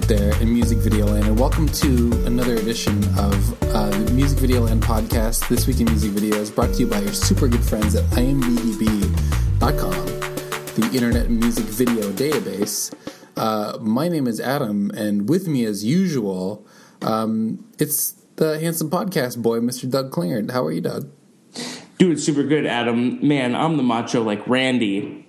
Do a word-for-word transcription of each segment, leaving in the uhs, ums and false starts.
there in Music Video Land, and welcome to another edition of uh, the Music Video Land podcast. This Week in Music Video is brought to you by your super good friends at I M D B B dot com, the Internet Music Video database. Uh, my name is Adam, and with me, as usual, um, it's the handsome podcast boy, Mister Doug Klingert. How are you, Doug? Doing super good, Adam. Man, I'm the macho like Randy.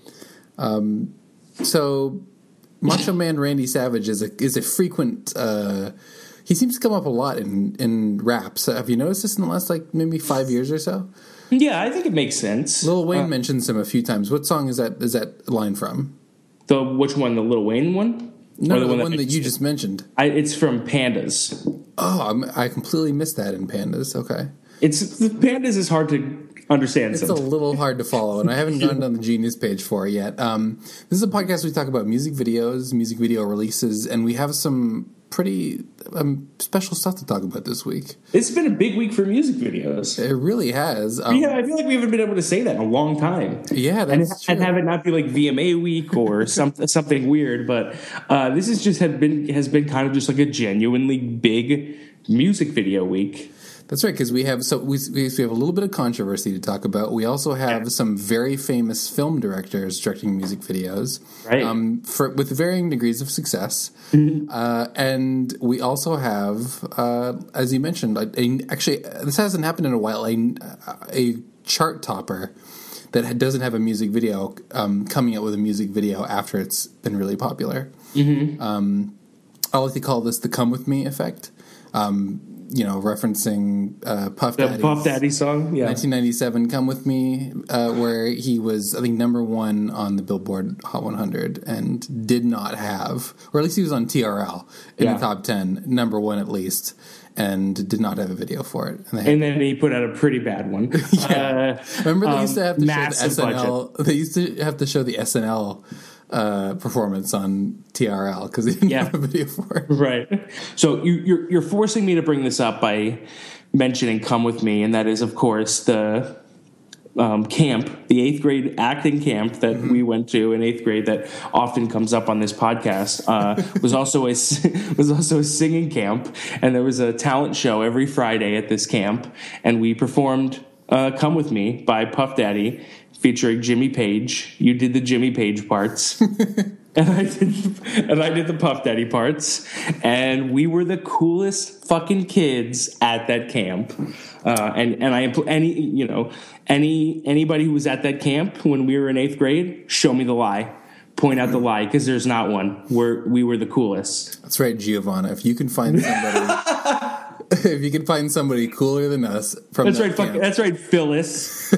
Um, so... Macho Man Randy Savage is a is a frequent. Uh, he seems to come up a lot in in rap. So have you noticed this in the last like maybe five years or so? Yeah, I think it makes sense. Lil Wayne uh, mentions him a few times. What song is that? Is that line from? The which one? The Lil Wayne one? No, the, the one, one that, that you just mentioned. I, it's from Pandas. Oh, I'm, I completely missed that in Pandas. Okay, it's the Pandas is hard to understand. It's sometimes. a little hard to follow, and I haven't gone down the Genius page for it yet. Um, this is a podcast we talk about music videos, music video releases, and we have some pretty um, special stuff to talk about this week. It's been a big week for music videos. It really has. Um, yeah, I feel like we haven't been able to say that in a long time. Yeah, that's and, true. And have it not be like V M A week or something something weird, but uh, this is just had been has been kind of just like a genuinely big music video week. That's right, because we have so we, we have a little bit of controversy to talk about. We also have yeah. some very famous film directors directing music videos, right? Um, for with varying degrees of success, mm-hmm. uh, and we also have, uh, as you mentioned, a, a, actually this hasn't happened in a while. A, a chart topper that doesn't have a music video um, coming out with a music video after it's been really popular. Mm-hmm. Um, I like to call this the "Come With Me" effect. Um, You know, referencing uh, Puff Daddy's the Puff Daddy song, yeah, nineteen ninety-seven "Come With Me," uh, where he was, I think, number one on the Billboard Hot one hundred, and did not have, or at least he was on T R L in yeah. the top ten, number one at least, and did not have a video for it. And, and then he put out a pretty bad one. yeah. uh, Remember they used to have to um, show the S N L. Budget. They used to have to show the S N L. Uh, performance on T R L because he didn't yeah. have a video for it. Right. So you, you're you're forcing me to bring this up by mentioning "Come With Me," and that is, of course, the um, camp, the eighth grade acting camp that mm-hmm. we went to in eighth grade that often comes up on this podcast. Uh, was also a was also a singing camp, and there was a talent show every Friday at this camp, and we performed uh, "Come With Me" by Puff Daddy, featuring Jimmy Page. You did the Jimmy Page parts, and I did, and I did the Puff Daddy parts, and we were the coolest fucking kids at that camp. Uh, and and I any you know any anybody who was at that camp when we were in eighth grade, show me the lie, point out the lie, because there's not one. We're we were the coolest. That's right, Giovanna. If you can find somebody. If you can find somebody cooler than us from that's that right. camp. Fuck, that's right, Phyllis.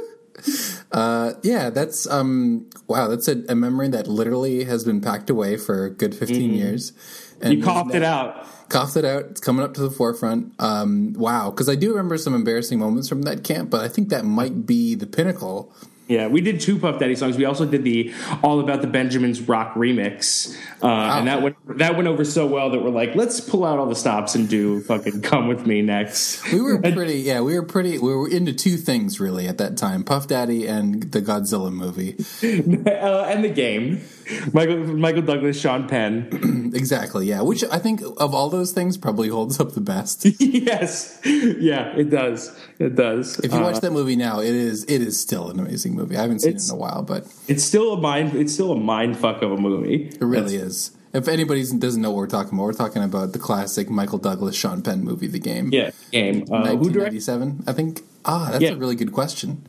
Uh, yeah, that's um, wow. That's a, a memory that literally has been packed away for a good fifteen mm-hmm. years. And you coughed it out. Coughed it out. It's coming up to the forefront. Um, wow, because I do remember some embarrassing moments from that camp, but I think that might be the pinnacle. Yeah, we did two Puff Daddy songs. We also did the All About the Benjamins rock remix, uh, wow. and that went that went over so well that we're like, let's pull out all the stops and do fucking "Come With Me" next. We were pretty, yeah, we were pretty. We were into two things really at that time: Puff Daddy and the Godzilla movie, uh, and the game. Michael Michael Douglas, Sean Penn. Exactly, yeah. Which I think of all those things probably holds up the best. Yes, yeah, it does. It does. If you uh, watch that movie now, it is it is still an amazing movie. I haven't seen it in a while, but it's still a mind. It's still a mind fuck of a movie. It really That's, is. If anybody doesn't know what we're talking about, we're talking about the classic Michael Douglas, Sean Penn movie, The Game. Yeah, Game. Uh, nineteen ninety-seven, I think. Ah, that's yeah. a really good question.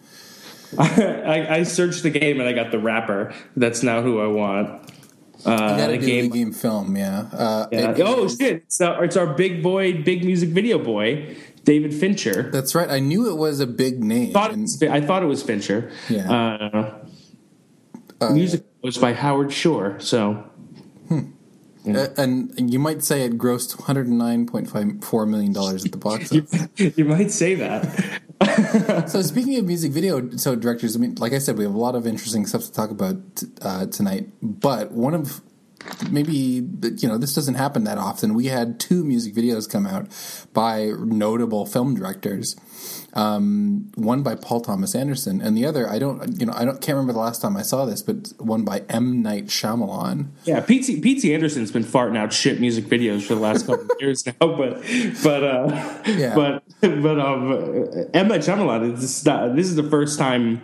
I, I searched the game and I got the rapper. That's now who I want. Uh, you gotta the do game, the game film, yeah. Uh, yeah. It, oh shit! It's, uh, it's our big boy, big music video boy, David Fincher. That's right. I knew it was a big name. Thought and, was, I thought it was Fincher. Yeah. Uh, uh, music was by Howard Shore. So. Hmm. Yeah. Uh, and you might say it grossed one hundred nine point five four million dollars at the box office. you, you might say that. So speaking of music video, so directors, I mean, like I said, we have a lot of interesting stuff to talk about uh, tonight. But one of maybe, you know, this doesn't happen that often. We had two music videos come out by notable film directors. Um, one by Paul Thomas Anderson, and the other I don't, you know, I don't can't remember the last time I saw this, but one by M. Night Shyamalan. Yeah, P T P T Anderson's been farting out shit music videos for the last couple of years now, but but uh, yeah. but but um, M. Night Shyamalan. This is, not, this is the first time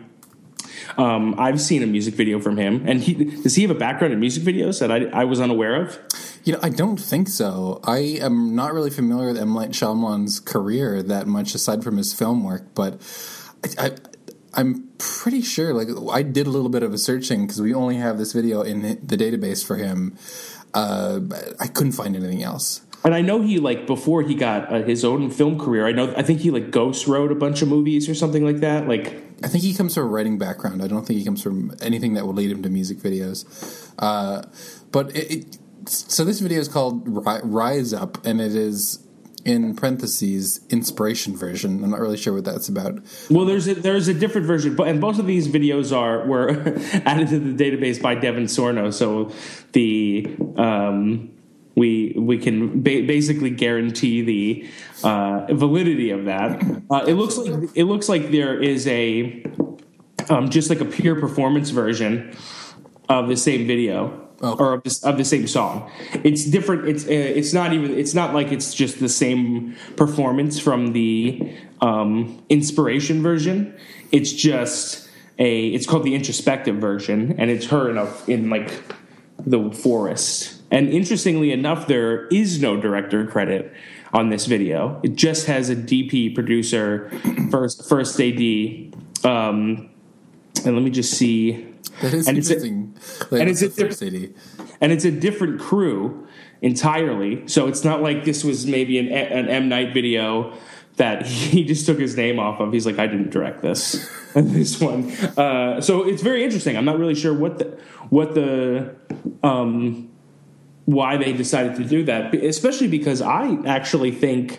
um, I've seen a music video from him, and he does he have a background in music videos that I I was unaware of? You know, I don't think so. I am not really familiar with M. Night Shyamalan's career that much, aside from his film work. But I, I, I'm pretty sure, like, I did a little bit of a searching because we only have this video in the database for him. Uh, I couldn't find anything else. And I know he, like, before he got uh, his own film career, I know I think he like ghost wrote a bunch of movies or something like that. Like, I think he comes from a writing background. I don't think he comes from anything that would lead him to music videos. Uh, but it. it So this video is called Rise Up, and it is, in parentheses, inspiration version. I'm not really sure what that's about. Well, there's a, there's a different version, but and both of these videos are were added to the database by Devin Sorno. So the um, we we can ba- basically guarantee the uh, validity of that. Uh, it looks like it looks like there is a um, just like a pure performance version of the same video. Okay. Or of, this, of the same song. It's different. It's uh, it's not even. It's not like it's just the same performance from the um, inspiration version. It's just a. It's called the introspective version, and it's her in a, in like the forest. And interestingly enough, there is no director credit on this video. It just has a D P, producer, first first A D. Um, and let me just see. That is and interesting. It's a, and, it's a diff- and it's a different crew entirely. So it's not like this was maybe an, an M. Night video that he just took his name off of. He's like, I didn't direct this. this one. Uh, so it's very interesting. I'm not really sure what the what the um, why they decided to do that, especially because I actually think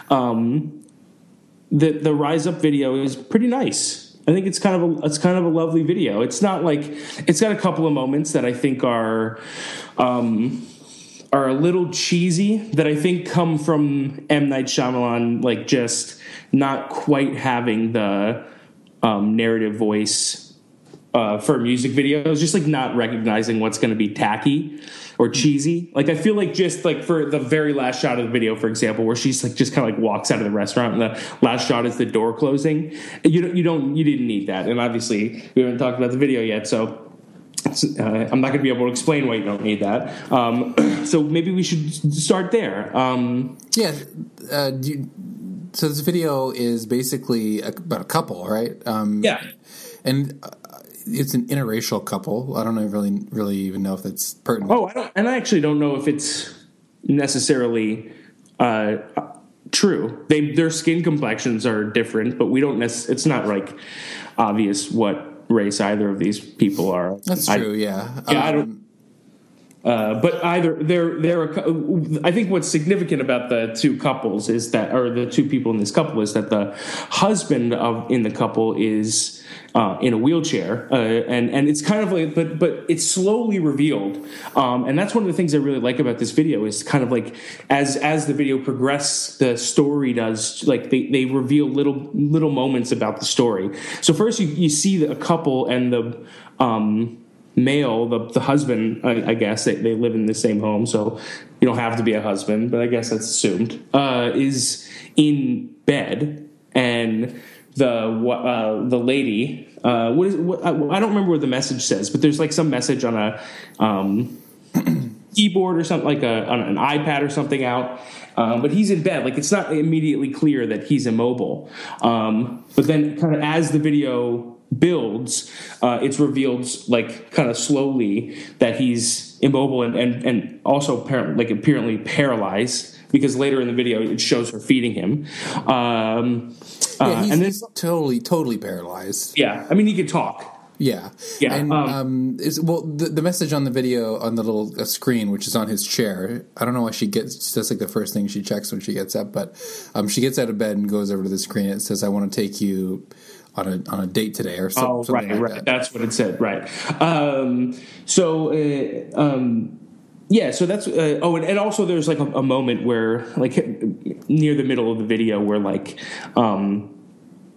um, that the Rise Up video is pretty nice. I think it's kind of a it's kind of a lovely video. It's not like it's got a couple of moments that I think are um, are a little cheesy that I think come from M. Night Shyamalan, like just not quite having the um, narrative voice uh, for music videos, just like not recognizing what's going to be tacky or cheesy. Like I feel like just like for the very last shot of the video, for example, where she's like just kind of like walks out of the restaurant and the last shot is the door closing. You don't, you don't, you didn't need that. And obviously we haven't talked about the video yet, so uh, I'm not going to be able to explain why you don't need that. Um, so maybe we should start there. Um, yeah. Uh, do you, so this video is basically about a couple, right? Um, yeah. And uh, it's an interracial couple. I don't know, really, really even know if that's pertinent. Oh, I don't, and I actually don't know if it's necessarily uh, true. They their skin complexions are different, but we don't. Nec- it's not like obvious what race either of these people are. That's I, true. Yeah. Yeah. Um, I don't. Uh, but either they're they're. A, I think what's significant about the two couples is that, or the two people in this couple, is that the husband of in the couple is uh, in a wheelchair, uh, and and it's kind of like, but but it's slowly revealed, um, and that's one of the things I really like about this video is kind of like as as the video progresses, the story does like they they reveal little little moments about the story. So first you you see a couple and the. Um, male, the the husband, I, I guess they, they live in the same home, so you don't have to be a husband, but I guess that's assumed, uh, is in bed, and the uh, the lady, uh, what is what, I don't remember what the message says, but there's like some message on a um, keyboard or something, like a on an iPad or something out. Um, but he's in bed. Like it's not immediately clear that he's immobile. Um, but then, kind of as the video builds, uh, it's revealed like kind of slowly that he's immobile and and, and also par- like apparently paralyzed, because later in the video it shows her feeding him. Um, yeah, uh, he's, and then, he's totally totally paralyzed. Yeah, I mean he can talk. Yeah, yeah. And um, um, is, well, the, the message on the video on the little uh, screen, which is on his chair, I don't know why she gets. That's like the first thing she checks when she gets up. But um, she gets out of bed and goes over to the screen. And it says, "I want to take you on a on a date today," or so, oh, something right, like right. that. That's what it said, right? Um, so, uh, um, yeah. So that's. Uh, oh, and, and also there's like a, a moment where, like, near the middle of the video, where like. Um,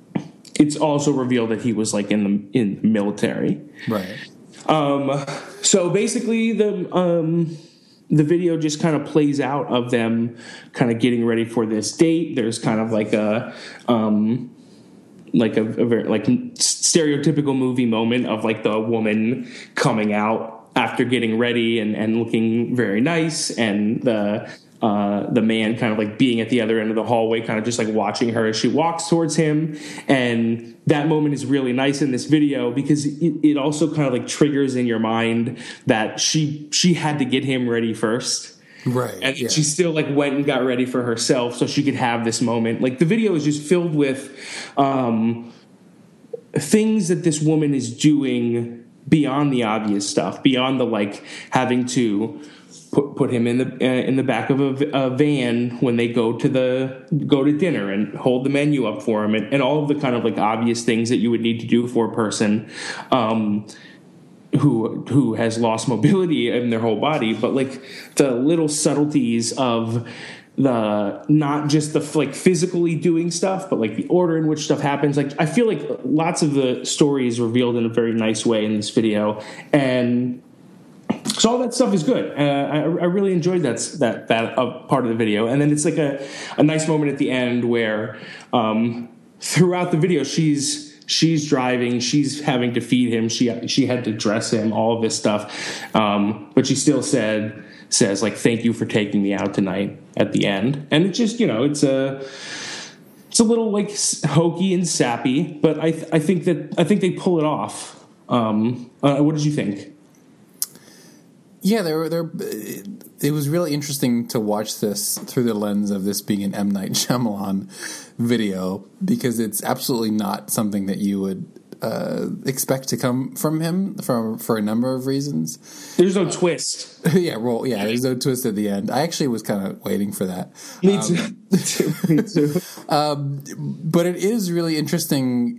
it's also revealed that he was like in the in the military. Right. Um, so basically the, um, the video just kind of plays out of them kind of getting ready for this date. There's kind of like a, um, like a, a very like stereotypical movie moment of like the woman coming out after getting ready and, and looking very nice, and the uh, the man kind of like being at the other end of the hallway, kind of just like watching her as she walks towards him. And that moment is really nice in this video because it, it also kind of like triggers in your mind that she she had to get him ready first. Right. And yeah. she still like went and got ready for herself so she could have this moment. Like the video is just filled with um, things that this woman is doing beyond the obvious stuff, beyond the like having to put put him in the uh, in the back of a, a van when they go to the go to dinner and hold the menu up for him, and, and all of the kind of like obvious things that you would need to do for a person um, who who has lost mobility in their whole body, but like the little subtleties of the not just the like physically doing stuff, but like the order in which stuff happens. Like I feel like lots of the story is revealed in a very nice way in this video, and so all that stuff is good. Uh, I, I really enjoyed that that that uh, part of the video, and then it's like a a nice moment at the end where um, throughout the video she's. She's driving. She's having to feed him. She she had to dress him. All of this stuff, um, but she still said says like, "Thank you for taking me out tonight." At the end, and it's just you know it's a it's a little like hokey and sappy, but I th- I think that I think they pull it off. Um, uh, what did you think? Yeah, there there. It was really interesting to watch this through the lens of this being an M. Night Shyamalan video, because it's absolutely not something that you would uh, expect to come from him for for a number of reasons. There's no uh, twist. Yeah, well, yeah, there's no twist at the end. I actually was kind of waiting for that. Me too. Um, Me too. um, but it is really interesting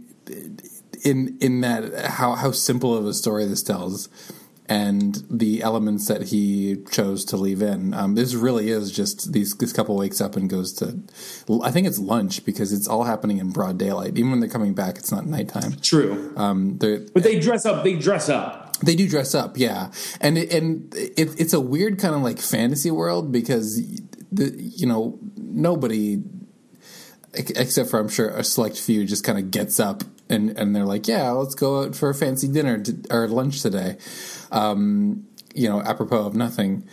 in in that how how simple of a story this tells, and the elements that he chose to leave in. Um, this really is just these. This couple wakes up and goes to, I think it's lunch, because it's all happening in broad daylight. Even when they're coming back, it's not nighttime. True. Um, but they dress up. They dress up. They do dress up, yeah. And it, and it, it's a weird kind of like fantasy world, because the you know nobody, except for I'm sure a select few, just kind of gets up and and they're like, yeah, let's go out for a fancy dinner to, or lunch today. Um, you know, apropos of nothing.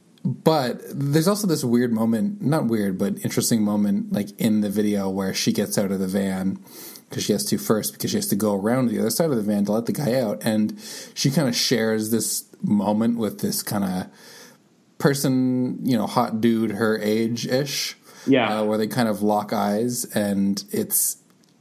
But there's also this weird moment, not weird, but interesting moment, like in the video where she gets out of the van, because she has to first, because she has to go around to the other side of the van to let the guy out. And she kind of shares this moment with this kind of person, you know, hot dude her age-ish. Yeah. Uh, where they kind of lock eyes, and it's,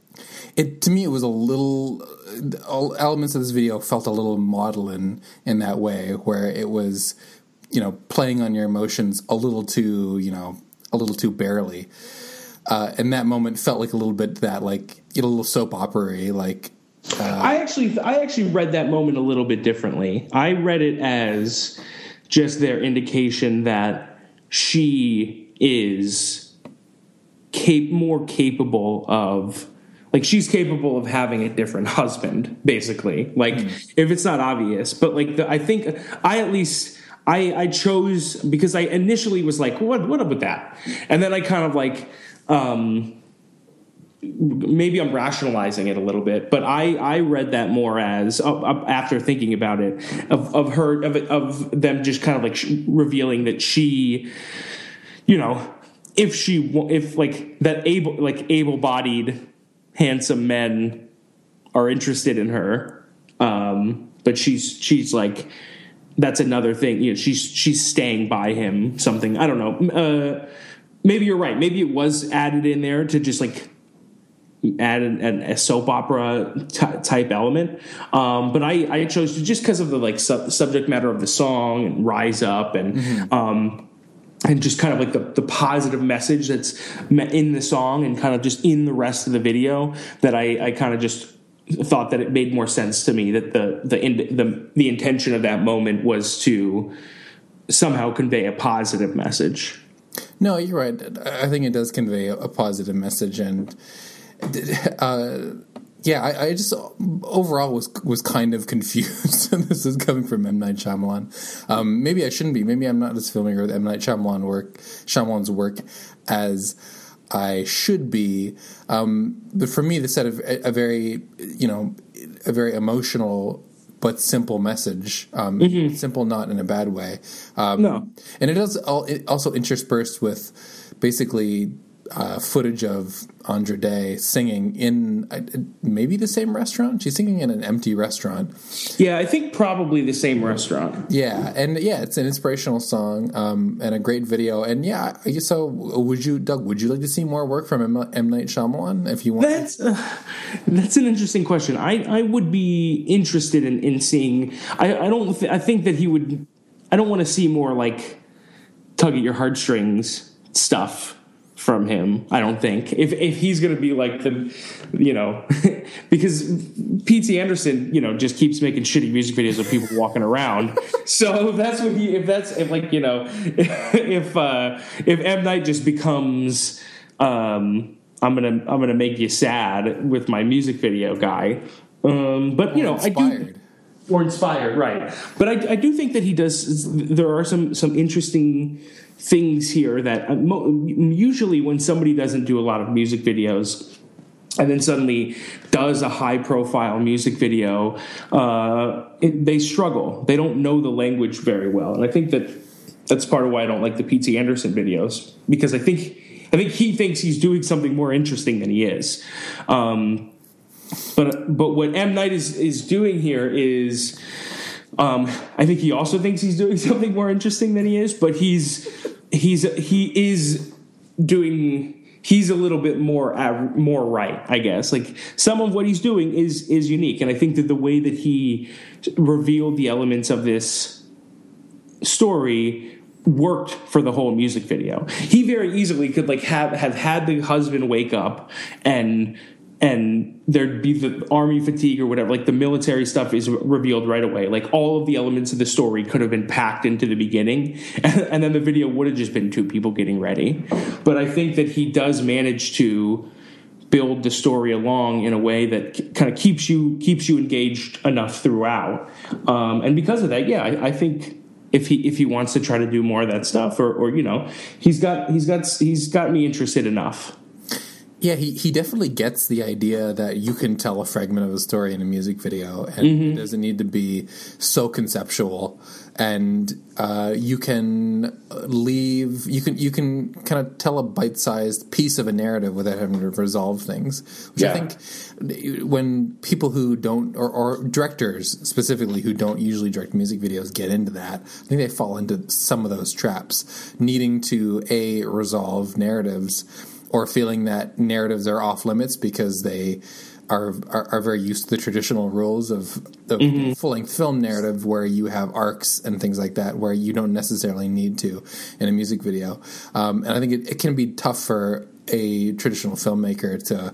It to me, it was a little. All elements of this video felt a little maudlin in that way, where it was, you know, playing on your emotions a little too, you know, a little too barely. Uh, and that moment felt like a little bit that, like, you know, a little soap opera-y, like. Uh, I actually, I actually read that moment a little bit differently. I read it as just their indication that she is cap- more capable of. Like, she's capable of having a different husband, basically. Like, mm. if it's not obvious. But, like, the, I think I at least, I, I chose, because I initially was like, what, what up with that? And then I kind of, like, um, maybe I'm rationalizing it a little bit. But I, I read that more as, uh, uh, after thinking about it, of, of her, of, of them just kind of, like, sh- revealing that she, you know, if she, if, like, that able, like, able-bodied handsome men are interested in her, um, but she's she's like, that's another thing. You know, she's she's staying by him. Something, I don't know. Uh, maybe you're right. Maybe it was added in there to just like add an, an, a soap opera t- type element. Um, but I, I chose to, just because of the like su- subject matter of the song and Rise Up and. Mm-hmm. Um, And just kind of like the, the positive message that's in the song and kind of just in the rest of the video, that I, I kind of just thought that it made more sense to me that the the, the the intention of that moment was to somehow convey a positive message. No, you're right. I think it does convey a positive message, and uh, Yeah, I, I just overall was was kind of confused. This is coming from M. Night Shyamalan. Um, maybe I shouldn't be. Maybe I'm not as familiar with M. Night Shyamalan work, Shyamalan's work as I should be. Um, but for me, this had a, a very, you know, a very emotional but simple message. Um, mm-hmm. Simple, not in a bad way. Um, no, and it does all, it also interspersed with basically. Uh, footage of Andra Day singing in uh, maybe the same restaurant. She's singing in an empty restaurant. Yeah, I think probably the same restaurant. Yeah, and yeah, it's an inspirational song um, and a great video. And yeah, so would you, Doug? Would you like to see more work from M. M. Night Shyamalan if you want? That's uh, that's an interesting question. I, I would be interested in, in seeing. I I don't. Th- I think that he would. I don't want to see more like tug at your heartstrings stuff from him. I don't think if if he's going to be like the, you know, because P T Anderson, you know, just keeps making shitty music videos of people walking around. So if that's what he, if that's if like you know, if uh, if M. Night just becomes, um, I'm gonna I'm gonna make you sad with my music video guy. Um, but you know, inspired. I do. Or inspired, right? But I, I do think that he does. There are some some interesting things here that uh, mo- usually when somebody doesn't do a lot of music videos and then suddenly does a high profile music video, uh, it, they struggle. They don't know the language very well, and I think that that's part of why I don't like the P T Anderson videos, because I think I think he thinks he's doing something more interesting than he is. Um, But but what M. Night is, is doing here is, um, I think he also thinks he's doing something more interesting than he is, but he's he's he is doing he's a little bit more uh, more right, I guess. Like some of what he's doing is is unique, and I think that the way that he revealed the elements of this story worked for the whole music video. He very easily could like have have had the husband wake up and. And there'd be the army fatigue or whatever, like the military stuff is revealed right away. Like all of the elements of the story could have been packed into the beginning, and, and then the video would have just been two people getting ready. But I think that he does manage to build the story along in a way that k- kind of keeps you keeps you engaged enough throughout. Um, and because of that, yeah, I, I think if he if he wants to try to do more of that stuff, or, or you know, he's got he's got he's got me interested enough. Yeah, he, he definitely gets the idea that you can tell a fragment of a story in a music video, and mm-hmm. it doesn't need to be so conceptual. And uh, you can leave, you can you can kind of tell a bite-sized piece of a narrative without having to resolve things. Which yeah. I think when people who don't, or, or directors specifically who don't usually direct music videos get into that, I think they fall into some of those traps, needing to, A, resolve narratives, or feeling that narratives are off limits because they are are, are very used to the traditional rules of the mm-hmm. full-length film narrative, where you have arcs and things like that, where you don't necessarily need to in a music video. Um, and I think it, it can be tough for a traditional filmmaker to,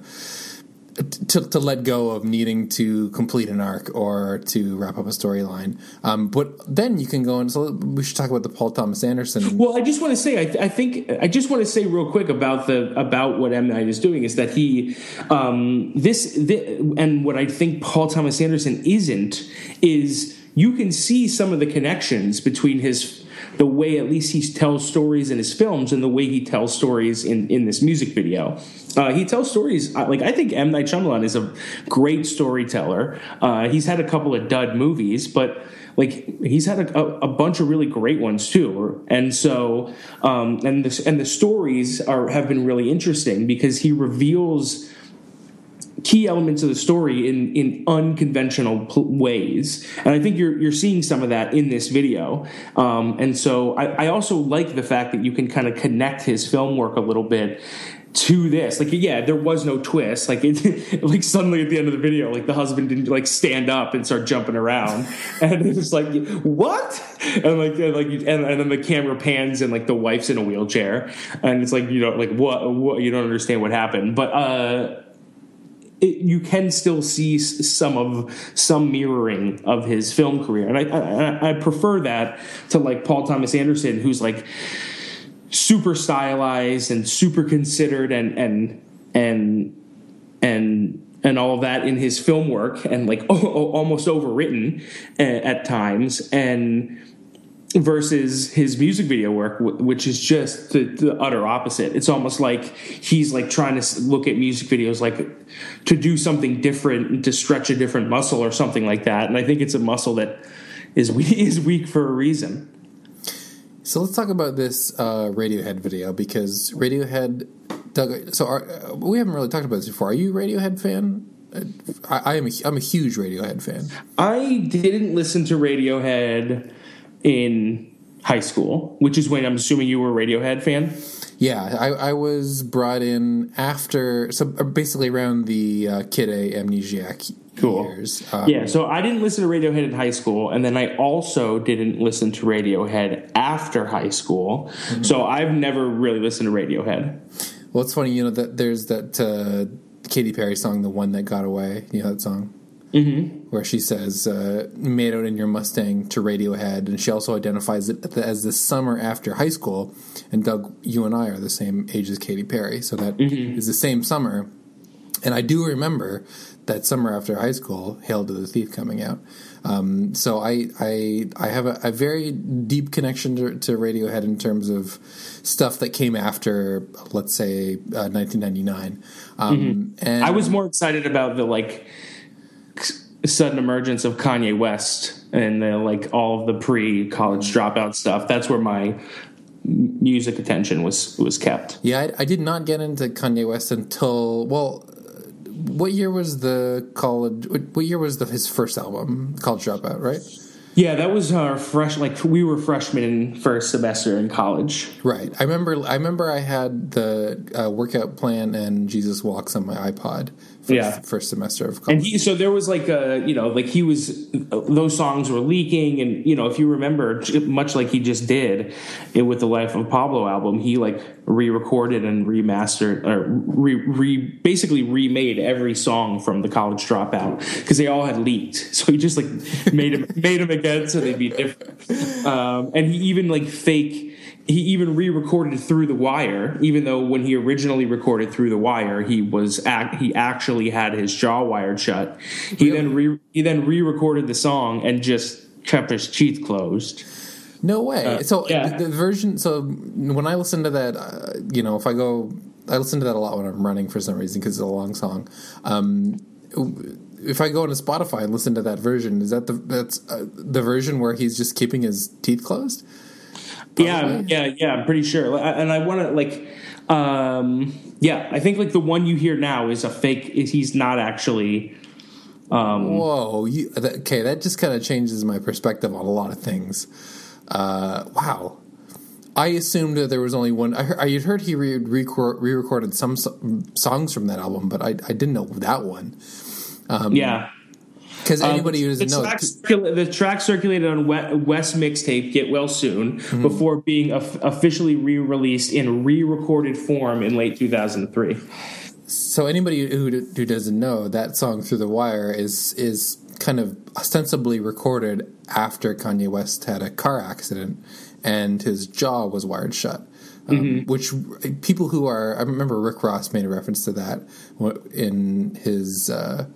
to to let go of needing to complete an arc or to wrap up a storyline. Um, but then you can go and so we should talk about the Paul Thomas Anderson. Well, I just want to say, I, th- I think I just want to say real quick about the about what M. Night is doing is that he um, this, this and what I think Paul Thomas Anderson isn't is you can see some of the connections between his. The way at least he tells stories in his films and the way he tells stories in, in this music video. Uh, he tells stories, like I think M. Night Shyamalan is a great storyteller. Uh, he's had a couple of dud movies, but like he's had a, a, a bunch of really great ones too. And so, um, and, the, and the stories are have been really interesting because he reveals key elements of the story in, in unconventional pl- ways. And I think you're you're seeing some of that in this video. Um, and so I, I also like the fact that you can kind of connect his film work a little bit to this. Like, yeah, there was no twist. Like, it, like suddenly at the end of the video, like the husband didn't like stand up and start jumping around. And it's like, what? And like, and like, and, and then the camera pans and like the wife's in a wheelchair. And it's like, you know, like what, what you don't understand what happened. But, uh, It, you can still see some of some mirroring of his film career, and I, I I prefer that to like Paul Thomas Anderson, who's like super stylized and super considered and and and and and all of that in his film work, and like oh, oh, almost overwritten at, at times, and versus his music video work, which is just the, the utter opposite. It's almost like he's like trying to look at music videos like to do something different, to stretch a different muscle or something like that. And I think it's a muscle that is weak, is weak for a reason. So let's talk about this uh, Radiohead video, because Radiohead, Doug. So our, we haven't really talked about this before. Are you a Radiohead fan? I, I am. A, I'm a huge Radiohead fan. I didn't listen to Radiohead in high school, which is when I'm assuming you were a Radiohead fan. Yeah, I, I was brought in after, so basically around the uh, Kid A Amnesiac cool. years. Um, yeah, so I didn't listen to Radiohead in high school, and then I also didn't listen to Radiohead after high school. Mm-hmm. So I've never really listened to Radiohead. Well, it's funny, you know, that there's that uh, Katy Perry song, "The One That Got Away." You know that song? Mm-hmm. Where she says, uh, "Made out in your Mustang" to Radiohead, and she also identifies it as the summer after high school. And Doug, you and I are the same age as Katy Perry, so that mm-hmm. is the same summer. And I do remember that summer after high school, "Hail to the Thief" coming out. Um, so I, I I have a, a very deep connection to, to Radiohead in terms of stuff that came after, let's say, uh, nineteen ninety-nine. Um, mm-hmm. And I was more excited about the like sudden emergence of Kanye West and the, like all of the pre-college dropout stuff. That's where my music attention was was kept. Yeah, I, I did not get into Kanye West until, well, what year was the college? What year was the, his first album, College Dropout? Right? Yeah, that was our fresh. Like we were freshmen in first semester in college. Right. I remember. I remember I had the uh, Workout Plan and Jesus Walks on my iPod. First, yeah, first semester of college. And he, so there was like a, you know, like he was, those songs were leaking, and you know, if you remember, much like he just did it with the Life of Pablo album, he like re-recorded and remastered, or re, re basically remade every song from the College Dropout because they all had leaked. So he just like made them made them again so they'd be different. Um, and he even like fake. He even re-recorded Through the Wire, even though when he originally recorded Through the Wire, he was act, he actually had his jaw wired shut. He really? then re, he then re-recorded the song and just kept his teeth closed. No way. Uh, so yeah. the, the version. So when I listen to that, uh, you know, if I go, I listen to that a lot when I'm running for some reason because it's a long song. Um, if I go into Spotify and listen to that version, is that the that's uh, the version where he's just keeping his teeth closed? Probably. Yeah, yeah, yeah. I'm pretty sure, and I want to like, um, yeah. I think like the one you hear now is a fake. Is he's not actually. Um, Whoa. You, that, okay, that just kind of changes my perspective on a lot of things. Uh, wow. I assumed that there was only one. I heard, I had heard he re- record, re-recorded some so- songs from that album, but I, I didn't know that one. Um, yeah. Because anybody um, who doesn't the know, track circula- the track circulated on West mixtape "Get Well Soon" mm-hmm. before being of- officially re-released in re-recorded form in late two thousand three. So anybody who who doesn't know, that song "Through the Wire" is is kind of ostensibly recorded after Kanye West had a car accident and his jaw was wired shut. Um, mm-hmm. Which people who are, I remember Rick Ross made a reference to that in his. Uh,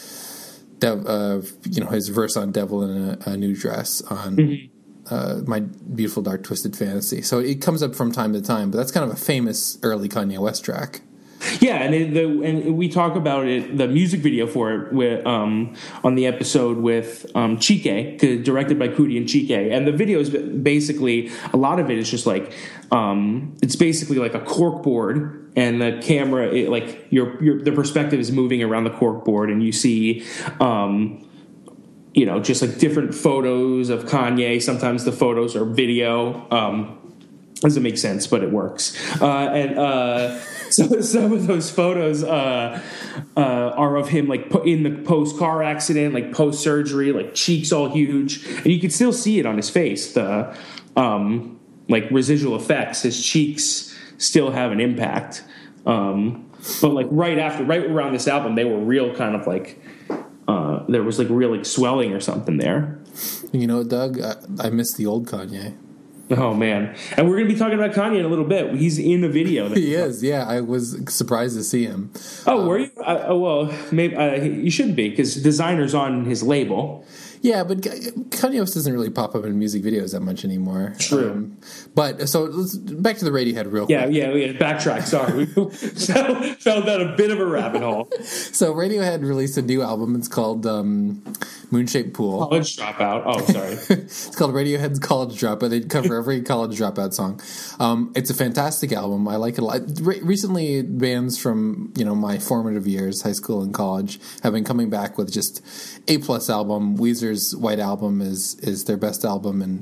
Dev, uh, you know, his verse on "Devil in a, a New Dress" on mm-hmm. uh, My Beautiful Dark Twisted Fantasy. So it comes up from time to time, but that's kind of a famous early Kanye West track. Yeah, and it, the, and we talk about it, the music video for it, with, um, on the episode with um, Chike, directed by Kudi and Chike. And the video is basically, a lot of it is just like, um, it's basically like a cork board, and the camera, it, like your your the perspective is moving around the cork board, and you see, um, you know, just like different photos of Kanye. Sometimes the photos are video. Um, doesn't make sense, but it works. Uh, and uh, so some of those photos uh, uh, are of him like in the post car accident, like post surgery, like cheeks all huge, and you can still see it on his face. The um, like residual effects, his cheeks still have an impact. Um, but like right after, right around this album, they were real kind of like uh, there was like real like swelling or something there. You know, Doug, I, I miss the old Kanye. Oh, man. And we're going to be talking about Kanye in a little bit. He's in a video. He is, yeah. I was surprised to see him. Oh, um, were you? Uh, oh, well, maybe uh, you shouldn't be, because designer's on his label. Yeah, but Kanye West doesn't really pop up in music videos that much anymore. True. Um, but, so, let's, back to the Radiohead real yeah, quick. Yeah, yeah, backtrack, sorry. We fell, fell down a bit of a rabbit hole. So, Radiohead released a new album. It's called um, Moonshaped Pool. College Dropout. Oh, sorry. It's called Radiohead's College Dropout. They cover every college dropout song. Um, it's a fantastic album. I like it a lot. Re- recently, bands from, you know, my formative years, high school and college, have been coming back with just A-plus album. Weezer's White Album is is their best album in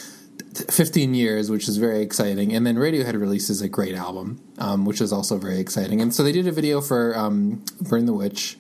fifteen years, which is very exciting. And then Radiohead releases a great album, um, which is also very exciting. And so they did a video for um, Burn the Witch,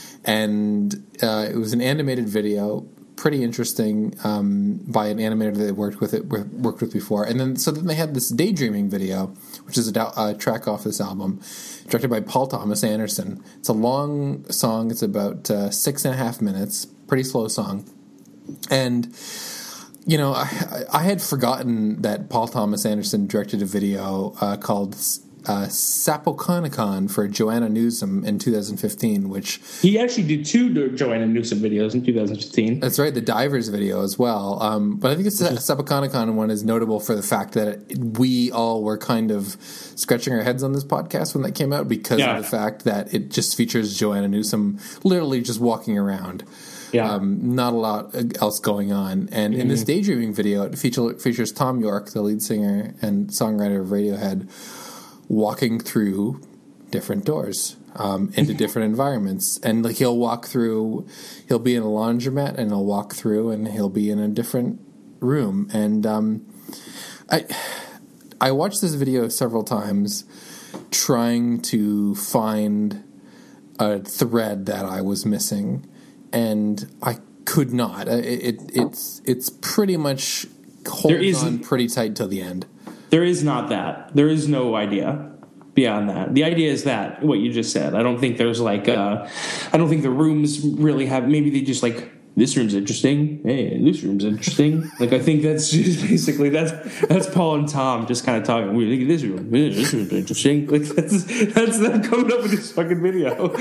and uh, it was an animated video, pretty interesting, um, by an animator that they worked with it worked with before. And then so then they had this Daydreaming video, which is a, a track off this album, directed by Paul Thomas Anderson. It's a long song. It's about uh, six and a half minutes. Pretty slow song. And, you know, I, I had forgotten that Paul Thomas Anderson directed a video uh, called uh, Sapoconicon for Joanna Newsom in two thousand fifteen, which... He actually did two Joanna Newsom videos in two thousand fifteen. That's right, the Divers video as well. Um, but I think the Sapoconicon one is notable for the fact that we all were kind of scratching our heads on this podcast when that came out because yeah. of the fact that it just features Joanna Newsom literally just walking around. Yeah. Um, not a lot else going on. And mm-hmm. in this Daydreaming video, it feature, features Tom York, the lead singer and songwriter of Radiohead, walking through different doors um, into different environments. And like he'll walk through, he'll be in a laundromat and he'll walk through and he'll be in a different room. And um, I, I watched this video several times trying to find a thread that I was missing. And I could not. It, it it's it's pretty much holds on pretty tight till the end. There is not that. There is no idea beyond that. The idea is that what you just said. I don't think there's like. Uh, I don't think the rooms really have. Maybe they just like this room's interesting. Hey, this room's interesting. Like I think that's just basically that's that's Paul and Tom just kind of talking. We think of this room. This room's interesting. Like that's that's them coming up with this fucking video.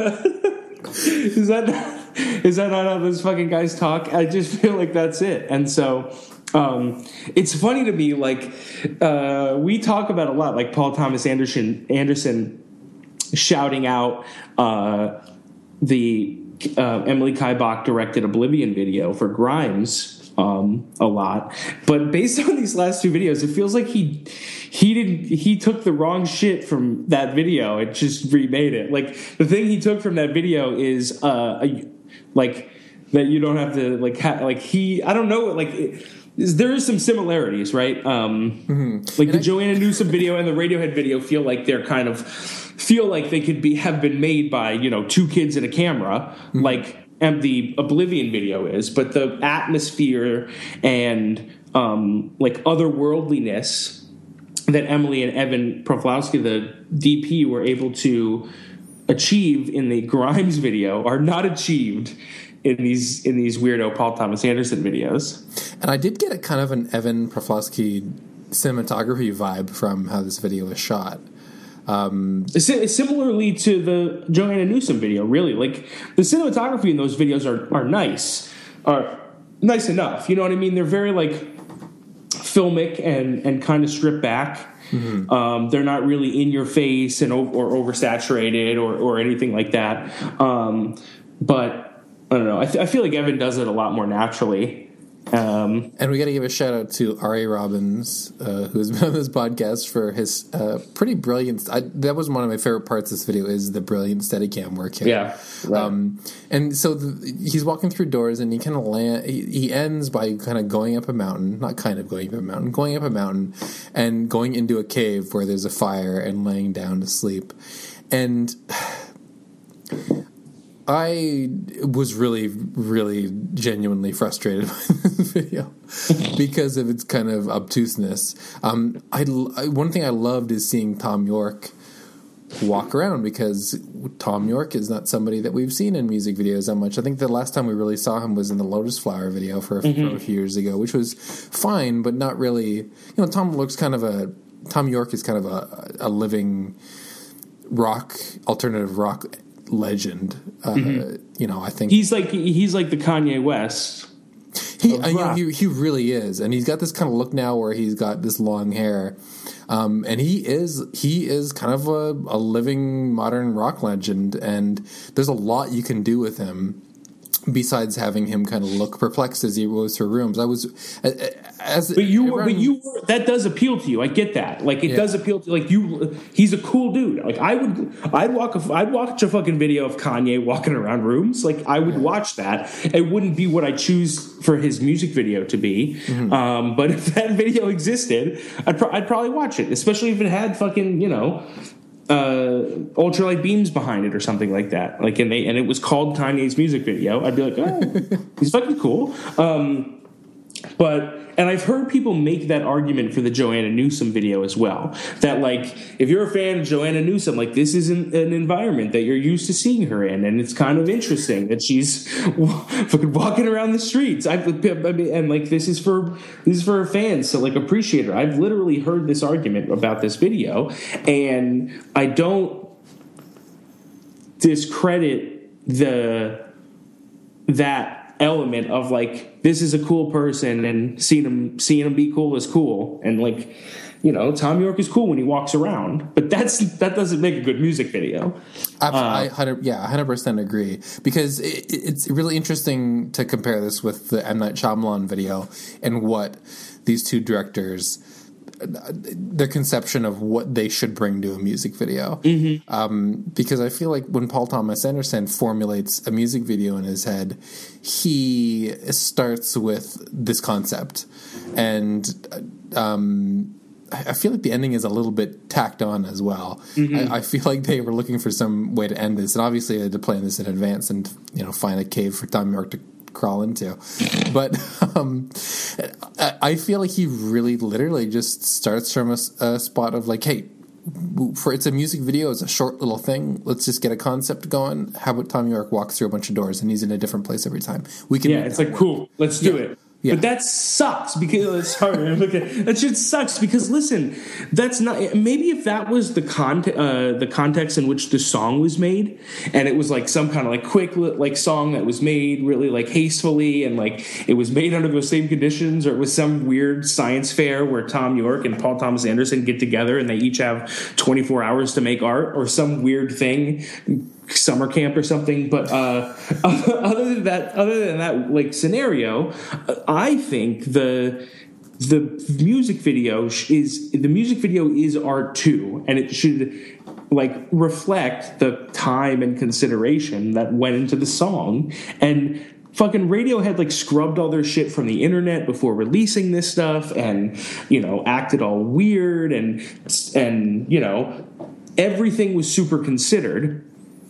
Is that not, is that not how those fucking guys talk? I just feel like that's it. And so um, it's funny to me, like uh, we talk about a lot, like Paul Thomas Anderson Anderson shouting out uh, the uh, Emily Kaibach directed Oblivion video for Grimes um, a lot. But based on these last two videos, it feels like he he didn't he took the wrong shit from that video and just remade it. Like the thing he took from that video is uh, a, like that you don't have to like ha- like he I don't know like. It, there is some similarities, right? Um, mm-hmm. Like and the I, Joanna Newsom video and the Radiohead video feel like they're kind of feel like they could be have been made by, you know, two kids and a camera, mm-hmm. like and the Oblivion video is, but the atmosphere and um, like otherworldliness that Emily and Evan Proflowski, the D P, were able to achieve in the Grimes video are not achieved in these in these weirdo Paul Thomas Anderson videos. And I did get a kind of an Evan Proflowski cinematography vibe from how this video was shot. Um, Similarly to the Joanna Newsom video, really. Like, the cinematography in those videos are, are nice. Are nice enough. You know what I mean? They're very, like, filmic and, and kind of stripped back. Mm-hmm. Um, they're not really in your face and or oversaturated or, or anything like that. Um, but I don't know. I, th- I feel like Evan does it a lot more naturally. Um, and we got to give a shout out to R A Robbins, uh, who's been on this podcast for his uh, pretty brilliant. I, that was one of my favorite parts of this video is the brilliant Steadicam work here. Yeah, right. Um, and so the, he's walking through doors, and he kind of land. He, he ends by kind of going up a mountain, not kind of going up a mountain, going up a mountain, and going into a cave where there's a fire and laying down to sleep, and. I was really, really genuinely frustrated by this video because of its kind of obtuseness. Um, I, I, one thing I loved is seeing Tom York walk around, because Tom York is not somebody that we've seen in music videos that much. I think the last time we really saw him was in the Lotus Flower video for, mm-hmm. for a few years ago, which was fine, but not really. You know, Tom looks kind of a Tom York is kind of a, a living rock, alternative rock legend. Uh, mm-hmm. You know, I think he's like he's like the Kanye West. He, you know, he he really is, and he's got this kind of look now where he's got this long hair, um, and he is he is kind of a, a living modern rock legend, and there's a lot you can do with him. Besides having him kind of look perplexed as he goes through rooms, I was as but you were, but you were, that does appeal to you. I get that. Like it yeah. does appeal to like you. He's a cool dude. Like I would, I'd walk, a, I'd watch a fucking video of Kanye walking around rooms. Like I would yeah. watch that. It wouldn't be what I choose for his music video to be. Mm-hmm. Um, but if that video existed, I'd, pro- I'd probably watch it, especially if it had fucking you know. Uh, ultralight beams behind it or something like that. Like, and they and it was called Kanye's music video. I'd be like, oh, he's fucking cool. Um, but and I've heard people make that argument for the Joanna Newsom video as well. That like, if you're a fan of Joanna Newsom, like this isn't an environment that you're used to seeing her in, and it's kind of interesting that she's fucking walking around the streets. I've I mean, and like this is for this is for her fans to like appreciate her. I've literally heard this argument about this video, and I don't discredit the that. element of like this is a cool person and seeing him seeing him be cool is cool, and like you know Tom York is cool when he walks around, but that's that doesn't make a good music video. I, uh, I yeah, one hundred percent agree, because it, it's really interesting to compare this with the M. Night Shyamalan video and what these two directors, their conception of what they should bring to a music video. Mm-hmm. Um, because I feel like when Paul Thomas Anderson formulates a music video in his head, he starts with this concept. And um, I feel like the ending is a little bit tacked on as well. Mm-hmm. I, I feel like they were looking for some way to end this. And obviously they had to plan this in advance and, you know, find a cave for Tom York to crawl into. But um, I feel like he really literally just starts from a, a spot of like, hey, for it's a music video, it's a short little thing. Let's just get a concept going. How about Tom York walks through a bunch of doors and he's in a different place every time? We can. Yeah, it's like, work. Cool. Let's do yeah. it. Yeah. But that sucks because sorry, that shit sucks because listen, that's not maybe if that was the con uh, the context in which the song was made, and it was like some kind of like quick like song that was made really like hastily and like it was made under those same conditions, or it was some weird science fair where Tom York and Paul Thomas Anderson get together and they each have twenty-four hours to make art, or some weird thing. Summer camp or something, but uh, other than that, other than that, like scenario, I think the the music video is the music video is art too, and it should like reflect the time and consideration that went into the song. And fucking Radiohead like scrubbed all their shit from the internet before releasing this stuff, and you know acted all weird, and and you know everything was super considered.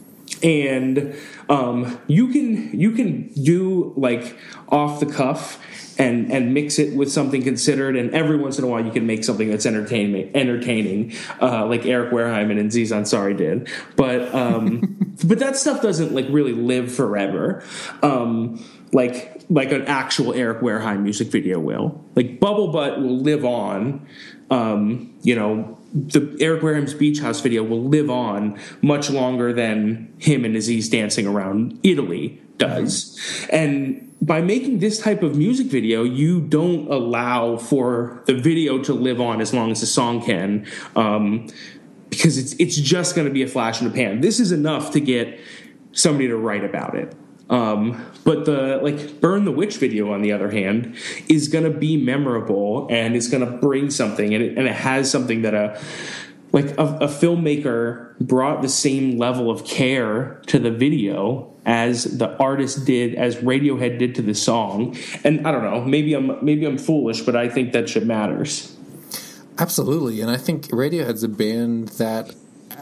And um, you can you can do like off the cuff and and mix it with something considered, and every once in a while you can make something that's entertaining entertaining uh, like Eric Wareheim and Aziz Ansari did. But um, but that stuff doesn't like really live forever. Um, like like an actual Eric Wareheim music video will. Like Bubble Butt will live on. Um, you know. The Eric Wareheim's Beach House video will live on much longer than him and Aziz dancing around Italy does. Mm-hmm. And by making this type of music video, you don't allow for the video to live on as long as the song can, um, because it's it's just going to be a flash in the pan. This is enough to get somebody to write about it. Um, but the like Burn the Witch video, on the other hand, is going to be memorable and it's going to bring something, and it, and it has something that a like a, a filmmaker brought the same level of care to the video as the artist did, as Radiohead did to the song. And I don't know, maybe I'm maybe I'm foolish, but I think that shit matters. Absolutely, and I think Radiohead's a band that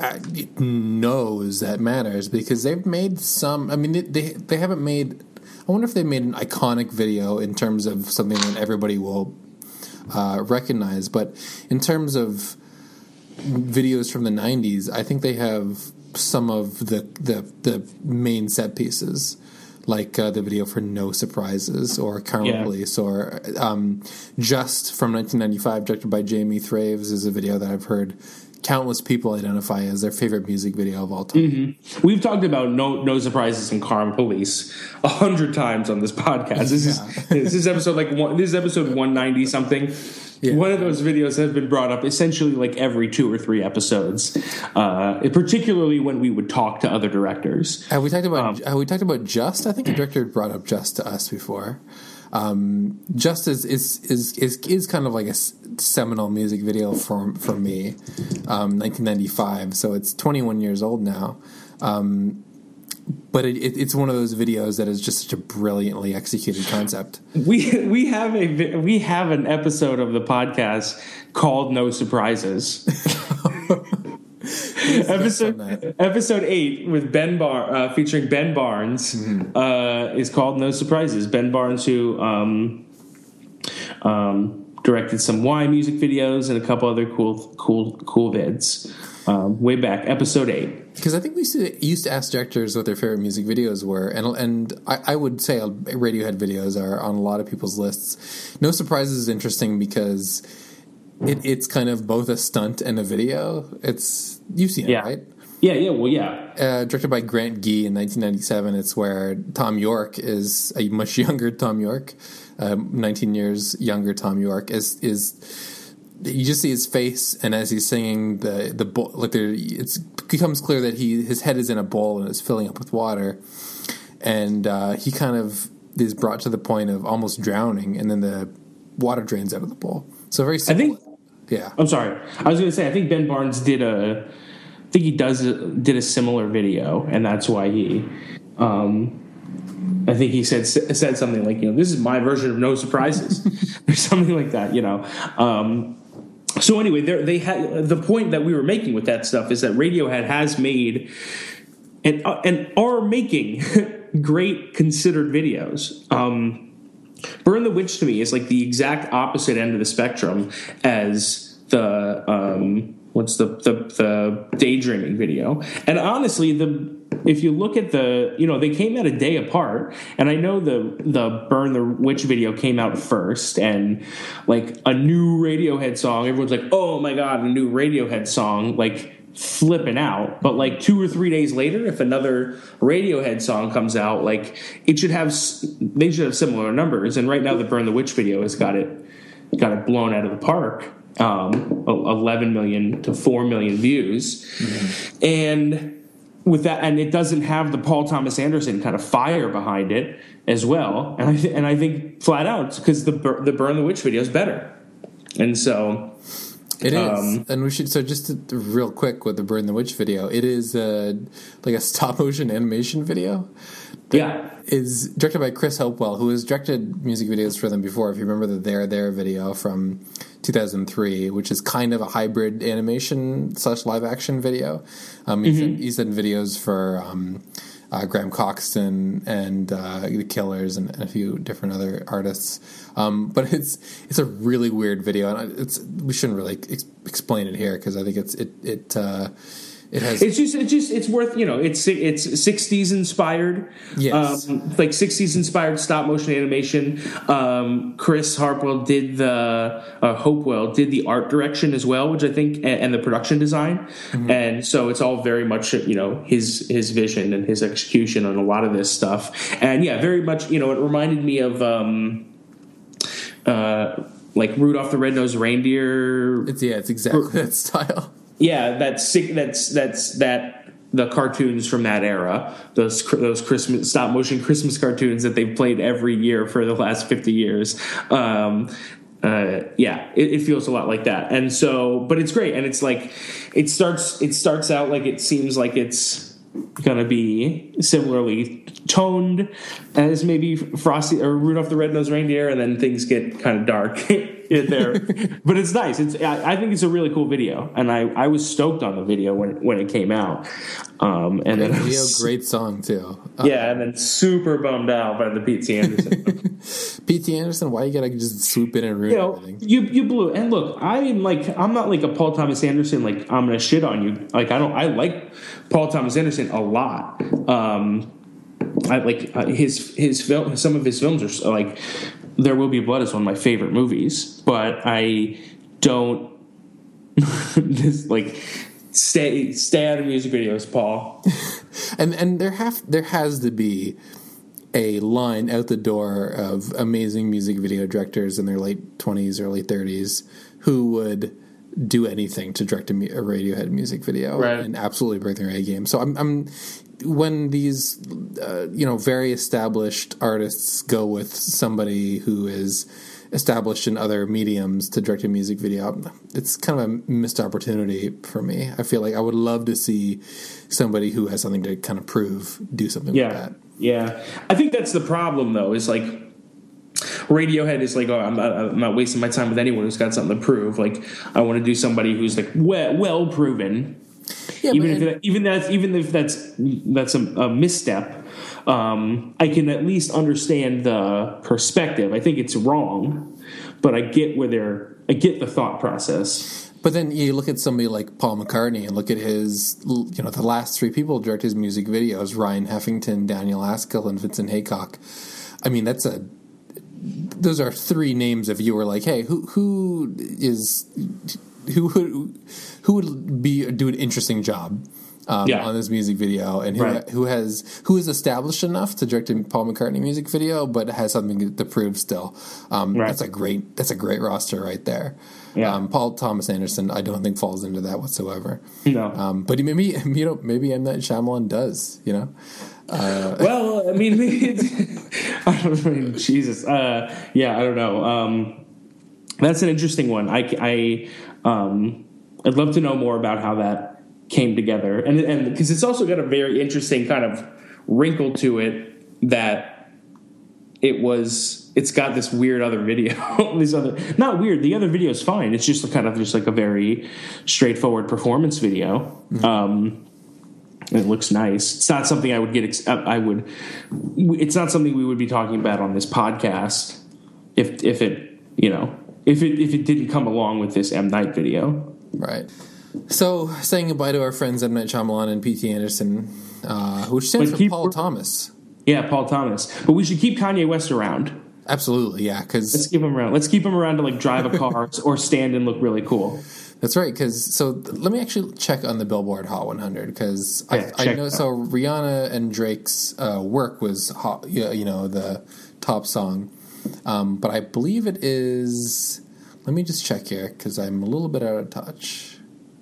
knows that matters, because they've made some. I mean, they, they they haven't made. I wonder if they made an iconic video in terms of something that everybody will uh, recognize. But in terms of videos from the nineties, I think they have some of the the, the main set pieces, like uh, the video for No Surprises or Karma Yeah. Police, or um, Just from nineteen ninety-five, directed by Jamie Thraves, is a video that I've heard countless people identify as their favorite music video of all time. Mm-hmm. We've talked about No No Surprises and Karma Police a hundred times on this podcast. This is this is episode like one, this is episode one ninety something. Yeah. One of those videos has been brought up essentially like every two or three episodes, uh, particularly when we would talk to other directors. Have we talked about Um, have we talked about Just? I think a director brought up Just to us before. Um, Just is, is is is is kind of like a seminal music video for for me. Um, nineteen ninety-five, so it's twenty-one years old now. Um, But it, it, it's one of those videos that is just such a brilliantly executed concept. We we have a vi- we have an episode of the podcast called No Surprises. episode episode eight with Ben Bar uh, featuring Ben Barnes mm-hmm. uh, is called No Surprises. Ben Barnes, who um, um, directed some Y music videos and a couple other cool cool cool vids. Um, way back, episode eight. Because I think we used to, used to ask directors what their favorite music videos were, and and I, I would say Radiohead videos are on a lot of people's lists. No Surprises is interesting because it, it's kind of both a stunt and a video. It's you've seen yeah. it, right? Yeah, yeah, well, yeah. Uh, directed by Grant Gee in nineteen ninety-seven. It's where Tom York is a much younger Tom York, uh, nineteen years younger Tom York is is. You just see his face, and as he's singing, the the bowl, like there, it becomes clear that he his head is in a bowl and is filling up with water, and uh, he kind of is brought to the point of almost drowning, and then the water drains out of the bowl. So very simple. I think. Yeah, I'm sorry. I was going to say I think Ben Barnes did a. I think he does a, did a similar video, and that's why he. Um, I think he said said something like, you know, this is my version of No Surprises, or something like that. You know. Um, So anyway, they had the point that we were making with that stuff is that Radiohead has made and uh, and are making great considered videos. Um, Burn the Witch to me is like the exact opposite end of the spectrum as the um, what's the, the the Daydreaming video. And honestly, the if you look at the, you know, they came out a day apart, and I know the the Burn the Witch video came out first, and like a new Radiohead song, everyone's like, oh my god, a new Radiohead song, like flipping out. But like two or three days later, if another Radiohead song comes out, like it should have, they should have similar numbers. And right now, the Burn the Witch video has got it got it blown out of the park, um, eleven million to four million views, mm-hmm. and. With that, and it doesn't have the Paul Thomas Anderson kind of fire behind it as well, and I th- and I think flat out because the the Burn the Witch video is better, and so it is. Um, and we should so just to, real quick with the Burn the Witch video, it is uh, like a stop motion animation video. Yeah, is directed by Chris Hopewell, who has directed music videos for them before. If you remember the There There video from two thousand three, which is kind of a hybrid animation slash live action video. Um, he's, mm-hmm. done, he's done videos for um, uh, Graham Coxon and uh, The Killers and, and a few different other artists. Um, but it's it's a really weird video, and it's we shouldn't really ex- explain it here because I think it's it it. Uh, It has. It's just, it's just, it's worth, you know, it's it's sixties inspired, yes, um, like sixties inspired stop motion animation. Um, Chris Harpwell did the uh, Hopewell did the art direction as well, which I think, and, and the production design, mm-hmm. and so it's all very much, you know, his his vision and his execution on a lot of this stuff, and yeah, very much, you know, it reminded me of. Um, uh, like Rudolph the Red-Nosed Reindeer. It's yeah, it's exactly or, that style. Yeah, that's that's that's that the cartoons from that era, those those Christmas stop motion Christmas cartoons that they've played every year for the last fifty years. Um, uh, yeah, it, it feels a lot like that, and so, but it's great, and it's like it starts it starts out like it seems like it's gonna be similarly toned as maybe Frosty or Rudolph the Red-Nosed Reindeer, and then things get kind of dark. it there. But it's nice. It's I, I think it's a really cool video, and I, I was stoked on the video when when it came out. Um, and great then video, was, great song too. Uh, yeah, and then super bummed out by the Pete T. Anderson. Pete T. Anderson, why you gotta just swoop in and ruin you know, everything? You you blew. And look, I'm like I'm not like a Paul Thomas Anderson. Like I'm gonna shit on you. Like I don't. I like Paul Thomas Anderson a lot. Um, I like uh, his his film. Some of his films are like There Will Be Blood is one of my favorite movies, but I don't just like stay stay out of music videos, Paul. and and there have there has to be a line out the door of amazing music video directors in their late twenties, early thirties who would do anything to direct a, a Radiohead music video right. and absolutely break their A game. So I'm, I'm when these uh, you know very established artists go with somebody who is established in other mediums to direct a music video, it's kind of a missed opportunity for me. I feel like I would love to see somebody who has something to kind of prove do something yeah. like that. Yeah, I think that's the problem, though. Is like Radiohead is like, oh, I'm not, I'm not wasting my time with anyone who's got something to prove. Like, I want to do somebody who's like well, well proven. Yeah, even if that, even that's even if that's that's a, a misstep, um, I can at least understand the perspective. I think it's wrong, but I get where they're. I get the thought process. But then you look at somebody like Paul McCartney and look at his, you know, the last three people who direct his music videos: Ryan Heffington, Daniel Askell, and Vincent Haycock. I mean, that's a. Those are three names. If you were like, hey, who who is who would who would be do an interesting job um, yeah. on this music video, and who right. who has who is established enough to direct a Paul McCartney music video, but has something to prove still. Um, right. That's a great that's a great roster right there. Yeah. Um, Paul Thomas Anderson, I don't think falls into that whatsoever. No, um, but maybe you know maybe M. Night Shyamalan does. You know. Uh, well, I mean, maybe it's, I don't I mean, Jesus. Uh, yeah, I don't know. Um, that's an interesting one. I, I, um, I'd love to know more about how that came together, and and because it's also got a very interesting kind of wrinkle to it that it was. It's got this weird other video. this other, not weird. The other video is fine. It's just kind of just like a very straightforward performance video. Mm-hmm. Um, It looks nice. It's not something I would get. Ex- I would. It's not something we would be talking about on this podcast if if it you know if it if it didn't come along with this M. Night video. Right. So saying goodbye to our friends M. Night Shyamalan and P T Anderson, uh, which stands but for keep, Paul Thomas. Yeah, Paul Thomas. But we should keep Kanye West around. Absolutely, yeah. Because let's keep him around. Let's keep him around to like drive a car or stand and look really cool. That's right, because so let me actually check on the Billboard Hot one hundred because yeah, I, I know so Rihanna and Drake's uh, Work was hot, you know, the top song, um, but I believe it is. Let me just check here because I'm a little bit out of touch.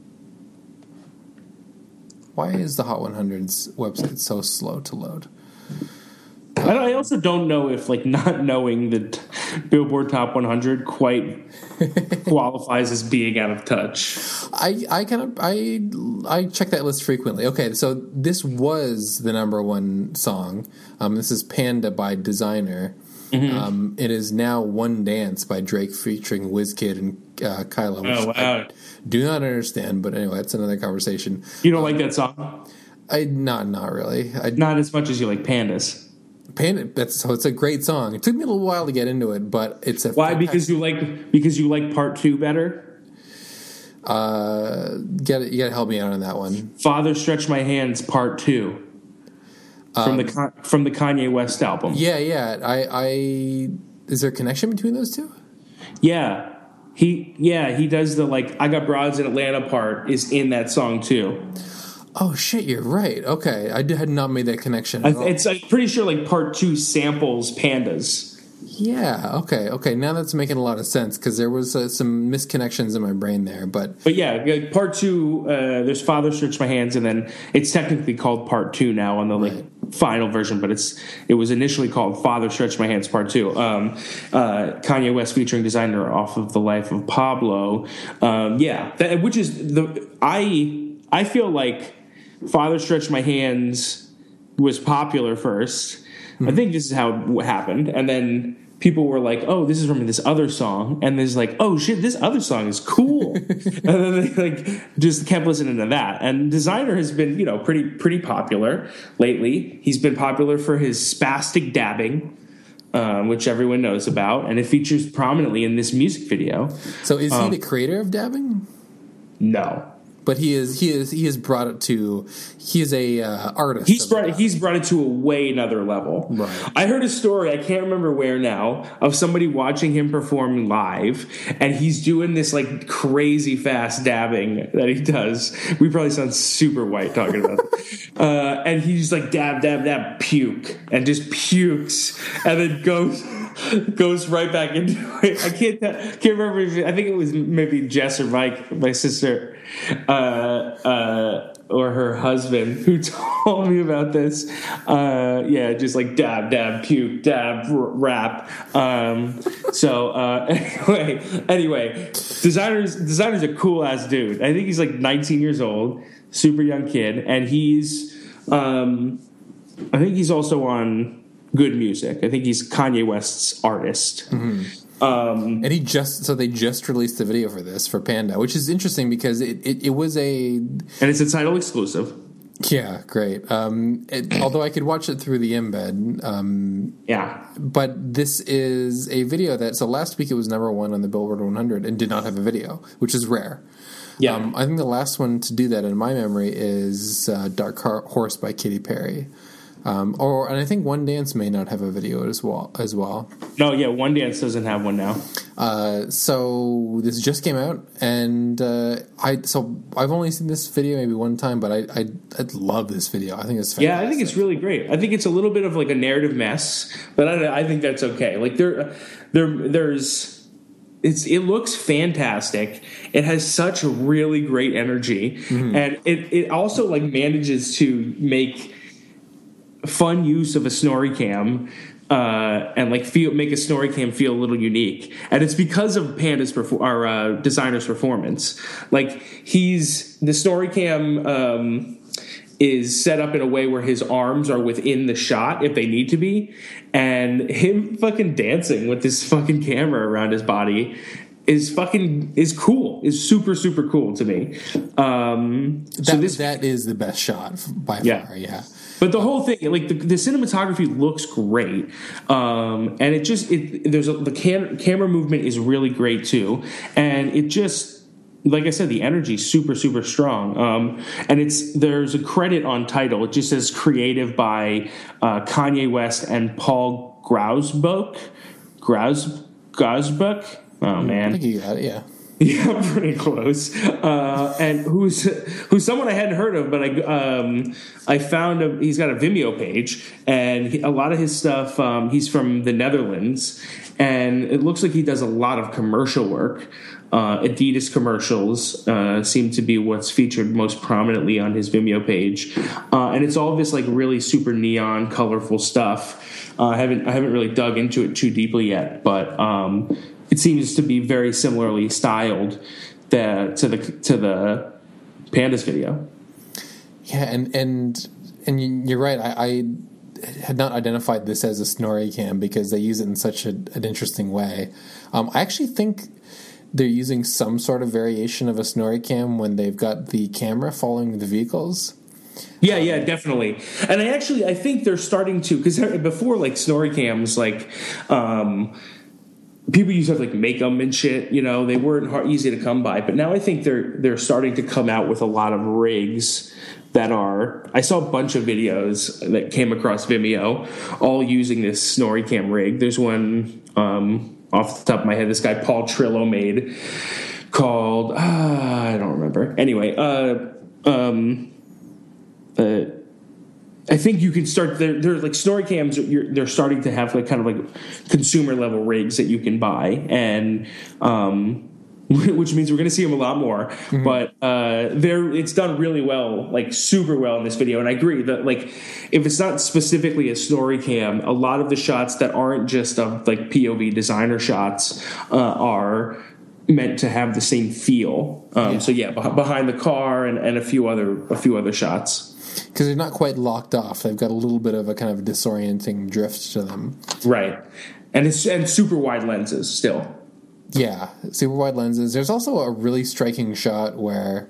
Why is the Hot one hundred's website so slow to load? I also don't know if, like, not knowing the t- Billboard Top one hundred quite qualifies as being out of touch. I, I kind of I I check that list frequently. Okay, so this was the number one song. Um, this is Panda by Designer. Mm-hmm. Um, it is now One Dance by Drake featuring WizKid and uh, Kylo. Which oh wow! I do not understand, but anyway, that's another conversation. You don't um, like that song? I not not really. I, not as much as you like Pandas. Panda, that's so it's a great song. It took me a little while to get into it, but it's a why because you like because you like part two better. Uh, get it, you got to help me out on that one. Father Stretch My Hands Part Two from um, the from the Kanye West album. Yeah, yeah. I, I is there a connection between those two? Yeah, he yeah he does the like I Got Broads in Atlanta part is in that song too. Oh shit! You're right. Okay, I had not made that connection. At all. It's I'm pretty sure like part two samples Pandas. Yeah. Okay. Okay. Now that's making a lot of sense because there was uh, some misconnections in my brain there. But but yeah, part two. Uh, there's Father Stretch My Hands, and then it's technically called Part Two now on the like right. final version. But it's it was initially called Father Stretch My Hands Part Two. Um, uh, Kanye West featuring Designer off of The Life of Pablo. Um, yeah, that, which is the I I feel like. Father Stretch My Hands was popular first. Mm-hmm. I think this is how it happened. And then people were like, oh, this is from this other song. And there's like, oh, shit, this other song is cool. And then they like just kept listening to that. And Designer has been, you know, pretty pretty popular lately. He's been popular for his spastic dabbing, um, which everyone knows about. And it features prominently in this music video. So is um, he the creator of dabbing? No. But he is he is he has brought it to he is a uh, artist. He's brought he's brought it to a way another level. Right. I heard a story, I can't remember where now, of somebody watching him perform live, and he's doing this like crazy fast dabbing that he does. We probably sound super white talking about it. Uh, and he's like dab dab dab puke and just pukes and then goes goes right back into it. I can't can't remember if it, I think it was maybe Jess or Mike, my sister. Uh, uh, or her husband who told me about this. Uh, yeah, just like dab, dab, puke, dab, r- rap. Um, so uh, anyway, anyway, designers, designer's a cool ass dude. I think he's like nineteen years old, super young kid, and he's, um, I think he's also on Good Music. I think he's Kanye West's artist. Mm-hmm. Um, and he just so they just released the video for this for Panda, which is interesting because it, it, it was a and it's a title exclusive. Yeah, great. Um, it, although I could watch it through the embed. Um, yeah, but this is a video that so last week it was number one on the Billboard one hundred and did not have a video, which is rare. Yeah, um, I think the last one to do that in my memory is uh, "Dark Horse" by Katy Perry. Um, or and I think One Dance may not have a video as well. As well. No, yeah, One Dance doesn't have one now. Uh, so this just came out, and uh, I so I've only seen this video maybe one time, but I I, I love this video. I think it's fantastic. Yeah, I think it's really great. I think it's a little bit of like a narrative mess, but I, I think that's okay. Like there, there, there's. It's it looks fantastic. It has such really great energy, mm-hmm. and it it also like manages to make fun use of a snorri cam uh, and like feel make a snorri cam feel a little unique, and it's because of Panda's perfor- our uh, designer's performance. Like he's the snorri cam um, is set up in a way where his arms are within the shot if they need to be, and him fucking dancing with this fucking camera around his body is fucking is cool. Is super super cool to me. Um, that, so this that is the best shot by yeah. far. Yeah. But the whole thing, like the, the cinematography looks great, um, and it just it, there's a, the cam- camera movement is really great too, and it just like I said, the energy is super super strong, um, and it's there's a credit on title. It just says creative by uh, Kanye West and Paul Grausbuck. Graus Grausbuck. Oh man, I think you got it. Yeah. Yeah, pretty close. Uh, and who's who's someone I hadn't heard of, but I um, I found a, he's got a Vimeo page, and he, a lot of his stuff. Um, he's from the Netherlands, and it looks like he does a lot of commercial work. Uh, Adidas commercials uh, seem to be what's featured most prominently on his Vimeo page, uh, and it's all this like really super neon, colorful stuff. Uh, I haven't I haven't really dug into it too deeply yet, but. Um, It seems to be very similarly styled the, to the to the Pandas video. Yeah, and and and you're right. I, I had not identified this as a snorri cam because they use it in such a, an interesting way. Um, I actually think they're using some sort of variation of a snorri cam when they've got the camera following the vehicles. Yeah, yeah, definitely. And I actually I think they're starting to because before like snorri cams like. Um, People used to have like make them and shit, you know. They weren't hard, easy to come by, but now I think they're they're starting to come out with a lot of rigs that are. I saw a bunch of videos that came across Vimeo, all using this snorri cam rig. There's one um, off the top of my head. This guy Paul Trillo made called uh, I don't remember. Anyway, uh, um, uh, I think you can start. They're, they're like snorri cams. You're, they're starting to have like kind of like consumer level rigs that you can buy, and um, which means we're going to see them a lot more. Mm-hmm. But uh, they're it's done really well, like super well in this video. And I agree that like if it's not specifically a snorri cam, a lot of the shots that aren't just of like P O V designer shots uh, are meant to have the same feel. Um, yeah. So yeah, behind the car and, and a few other a few other shots. Because they're not quite locked off. They've got a little bit of a kind of disorienting drift to them. Right. And it's and super wide lenses still. Yeah, super wide lenses. There's also a really striking shot where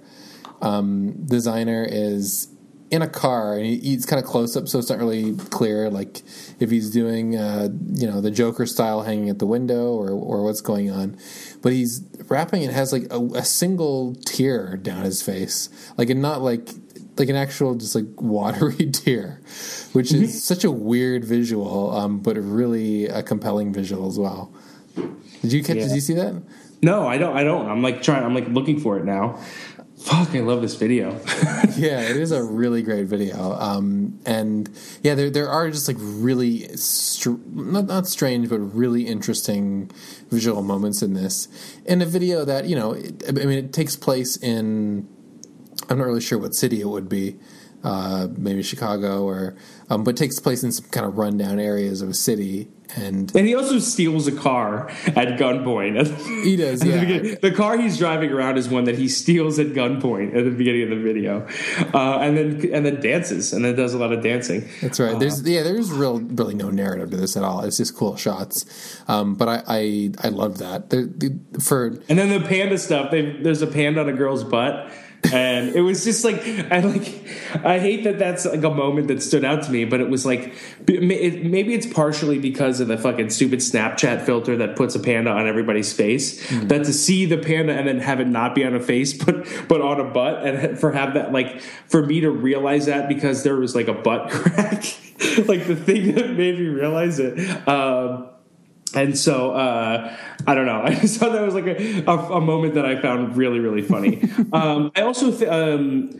um, Designer is in a car and he, he's kind of close up, so it's not really clear, like if he's doing, uh, you know, the Joker style hanging at the window or or what's going on. But he's rapping and has like a, a single tear down his face, like and not like. Like an actual, just like watery tear, which is mm-hmm. such a weird visual, um, but really a compelling visual as well. Did you catch? Yeah. Did you see that? No, I don't. I don't. I'm like trying. I'm like looking for it now. Fuck, I love this video. Yeah, it is a really great video, um, and yeah, there there are just like really str- not not strange, but really interesting visual moments in this. In a video that you know, it, I mean, it takes place in. I'm not really sure what city it would be, uh, maybe Chicago, or um, but takes place in some kind of rundown areas of a city, and and he also steals a car at gunpoint. He does, yeah. The, the car he's driving around is one that he steals at gunpoint at the beginning of the video, uh, and then and then dances, and then does a lot of dancing. That's right. There's uh, yeah, there's real really no narrative to this at all. It's just cool shots, um, but I I, I love that the, the, for and then the panda stuff. They, there's a panda on a girl's butt. And it was just like I like I hate that that's like a moment that stood out to me, but it was like it, maybe it's partially because of the fucking stupid Snapchat filter that puts a panda on everybody's face. Mm. That to see the panda and then have it not be on a face, but but on a butt, and for have that like for me to realize that because there was like a butt crack, like the thing that made me realize it. Um, And so, uh, I don't know. I just thought that was like a, a, a moment that I found really, really funny. um, I also, th- um,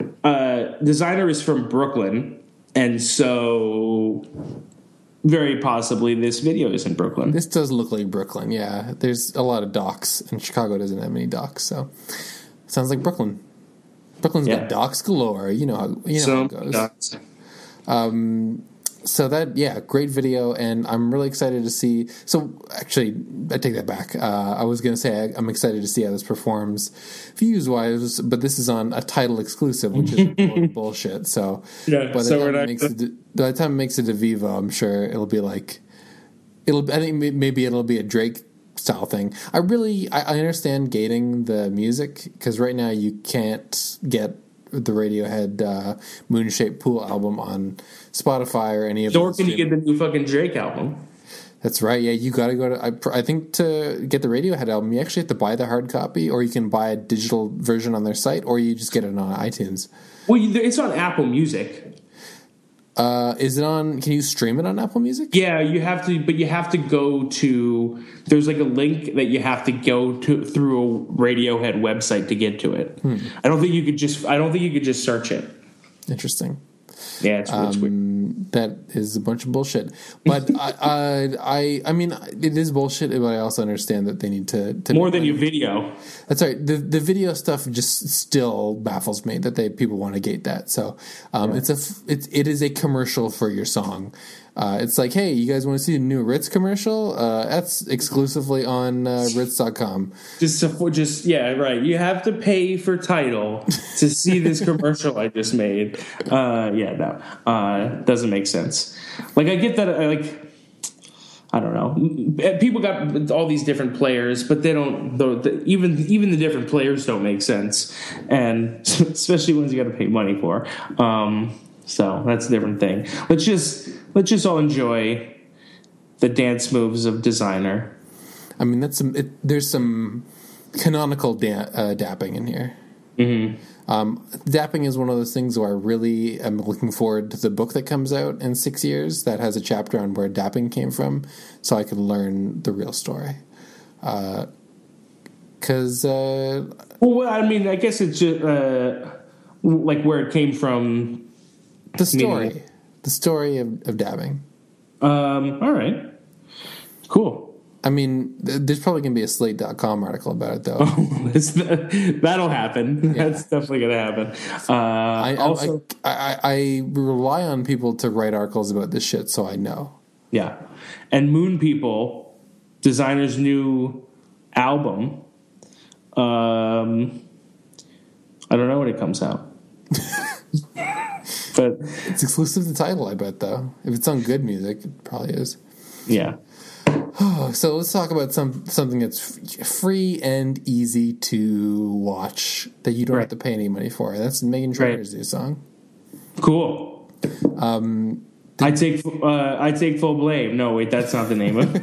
uh, Designer is from Brooklyn. And so very possibly this video is in Brooklyn. This does look like Brooklyn, yeah. There's a lot of docks, and Chicago doesn't have many docks. So it sounds like Brooklyn. Brooklyn's yeah. got docks galore. You know how, you know so, how it goes. Docks. Um, So that, yeah, great video, and I'm really excited to see. So, actually, I take that back. Uh, I was going to say I, I'm excited to see how this performs views-wise, but this is on a Tidal exclusive, which is bullshit. So, yeah, by the, so time we're it makes it, by the time it makes it to Vivo, I'm sure it'll be like, it'll. I think maybe it'll be a Drake style thing. I really, I, I understand gating the music, because right now you can't get the Radiohead uh, Moon-Shaped Pool album on Spotify or any of those. Or can you get the new fucking Drake album? That's right. Yeah, you got to go to. I, I think to get the Radiohead album, you actually have to buy the hard copy, or you can buy a digital version on their site, or you just get it on iTunes. Well, it's on Apple Music. Uh, is it on? Can you stream it on Apple Music? Yeah, you have to, but you have to go to. There's like a link that you have to go to through a Radiohead website to get to it. Hmm. I don't think you could just. I don't think you could just search it. Interesting. Yeah, it's, it's um, weird. That is a bunch of bullshit. But I, I, I, I mean, it is bullshit. But I also understand that they need to, to more than your video. That's right. The the video stuff just still baffles me that they people want to gate that. So um, yeah. it's a it's it is a commercial for your song. Uh, it's like, hey, you guys want to see a new Ritz commercial? Uh, that's exclusively on uh, Ritz dot com. Just, to, just yeah, right. You have to pay for Tidal to see this commercial I just made. Uh, yeah, no, uh, doesn't make sense. Like, I get that. I, like, I don't know. People got all these different players, but they don't. The, the, even even the different players don't make sense, and especially ones you got to pay money for. Um, so that's a different thing. Let's just. Let's just all enjoy the dance moves of Designer. I mean, that's some. It, there's some canonical da- uh, dapping in here. Mm-hmm. Um, dapping is one of those things where I really am looking forward to the book that comes out in six years that has a chapter on where dapping came from, so I can learn the real story. Because, uh, uh, well, I mean, I guess it's just uh, like where it came from. The story. Meaning, The story of, of dabbing. Um, all right. Cool. I mean, th- there's probably going to be a Slate dot com article about it, though. Oh, that'll happen. Yeah. That's definitely going to happen. Uh, I, also, I, I, I rely on people to write articles about this shit, so I know. Yeah. And Moon People, Designer's new album, Um, I don't know when it comes out. But it's exclusive to Tidal, I bet, though. If it's on Good Music, it probably is. Yeah. So let's talk about some something that's f- free and easy to watch that you don't right. have to pay any money for. That's Meghan Trainor's right. new song. Cool. Um, the- I take uh, I take full blame. No, wait, that's not the name of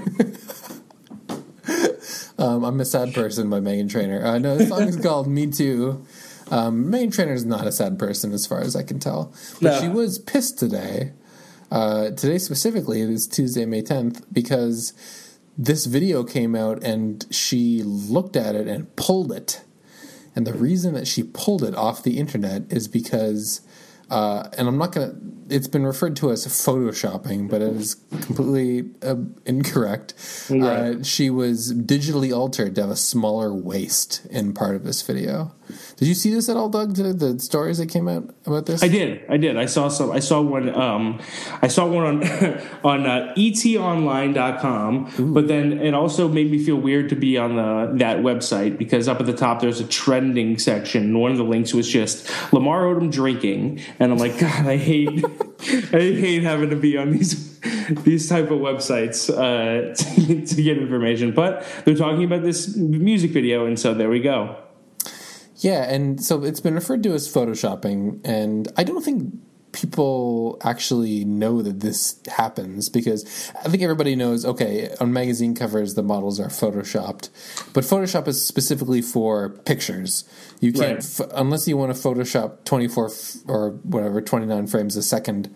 it. um, I'm a Sad Person by Meghan Trainor. Uh, no, the song is called Me Too. Um, Meghan Trainor is not a sad person as far as I can tell. But no. She was pissed today. Uh, today specifically, it is Tuesday, May tenth, because this video came out and she looked at it and pulled it. And the reason that she pulled it off the internet is because, uh, and I'm not going to, it's been referred to as photoshopping, but it is completely uh, incorrect. Right. Uh, she was digitally altered to have a smaller waist in part of this video. Did you see this at all, Doug? The, the stories that came out about this? I did. I did. I saw some. I saw one. Um, I saw one on on uh, E T online dot com. Ooh. But then it also made me feel weird to be on the that website because up at the top there's a trending section. And one of the links was just Lamar Odom drinking, and I'm like, God, I hate, I hate having to be on these these type of websites uh, to, to get information. But they're talking about this music video, and so there we go. Yeah, and so it's been referred to as photoshopping, and I don't think people actually know that this happens because I think everybody knows, okay, on magazine covers the models are photoshopped, but Photoshop is specifically for pictures. You can't, right. f- unless you want to Photoshop twenty-four f- or whatever, twenty-nine frames a second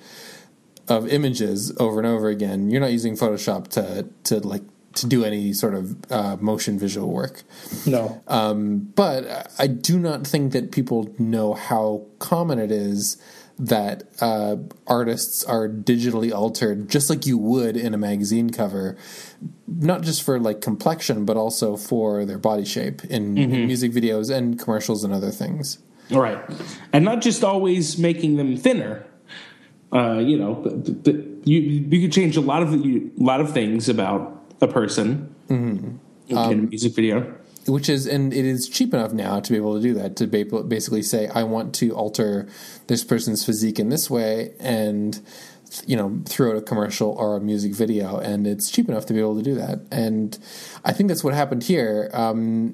of images over and over again, you're not using Photoshop to, to like, to do any sort of uh, motion visual work. No. Um, but I do not think that people know how common it is that uh, artists are digitally altered just like you would in a magazine cover, not just for like complexion, but also for their body shape in, mm-hmm. in music videos and commercials and other things. Right. And not just always making them thinner. Uh, you know, the, the, you you could change a lot of a lot of things about a person mm-hmm. in um, a music video. Which is, and it is cheap enough now to be able to do that, to basically say, I want to alter this person's physique in this way and, you know, throw out a commercial or a music video, and it's cheap enough to be able to do that. And I think that's what happened here. Um,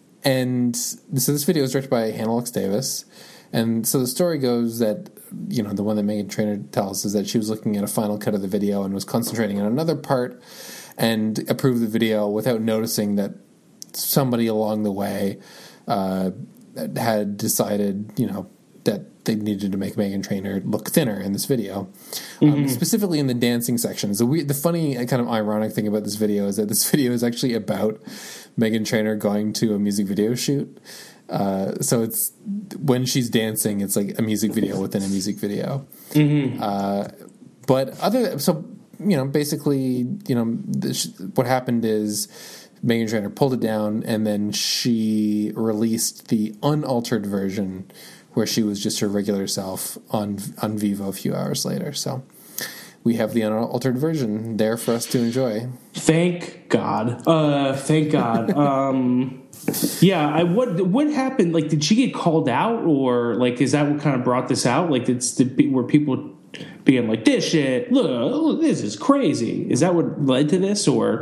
and so this video is directed by Hannah Lux Davis. And so the story goes that, you know, the one that Meghan Trainor tells is that she was looking at a final cut of the video and was concentrating on another part and approved the video without noticing that somebody along the way uh, had decided, you know, that they needed to make Meghan Trainor look thinner in this video. Mm-hmm. Um, specifically in the dancing sections. The, weird, the funny and kind of ironic thing about this video is that this video is actually about Meghan Trainor going to a music video shoot. Uh, so it's when she's dancing, it's like a music video within a music video. Mm-hmm. Uh, but other, so, you know, basically, you know, this, what happened is Meghan Trainor pulled it down and then she released the unaltered version where she was just her regular self on, on Vivo a few hours later. So we have the unaltered version there for us to enjoy. Thank God. Uh, thank God. um, Yeah, I what what happened? Like, did she get called out, or like, is that what kind of brought this out? Like, it's did, were people being like, "This shit, look, this is crazy"? Is that what led to this, or?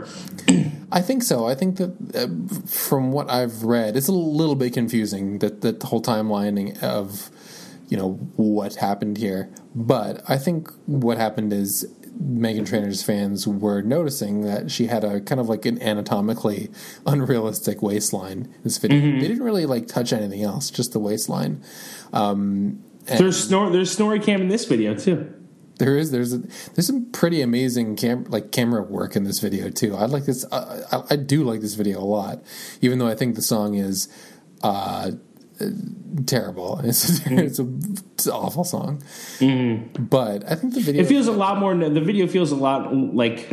I think so. I think that uh, from what I've read, it's a little bit confusing that that the whole timeline of, you know, what happened here. But I think what happened is Meghan Trainor's fans were noticing that she had a kind of like an anatomically unrealistic waistline in this video. Mm-hmm. They didn't really like touch anything else, just the waistline. Um, there's snor- there's snorri cam in this video too. There is there's a, there's some pretty amazing cam- like camera work in this video too. I like this. Uh, I, I do like this video a lot, even though I think the song is uh, terrible. It's, mm-hmm. it's, a, it's an awful song. Mm-hmm. But I think the video... It feels a lot more... The video feels a lot like...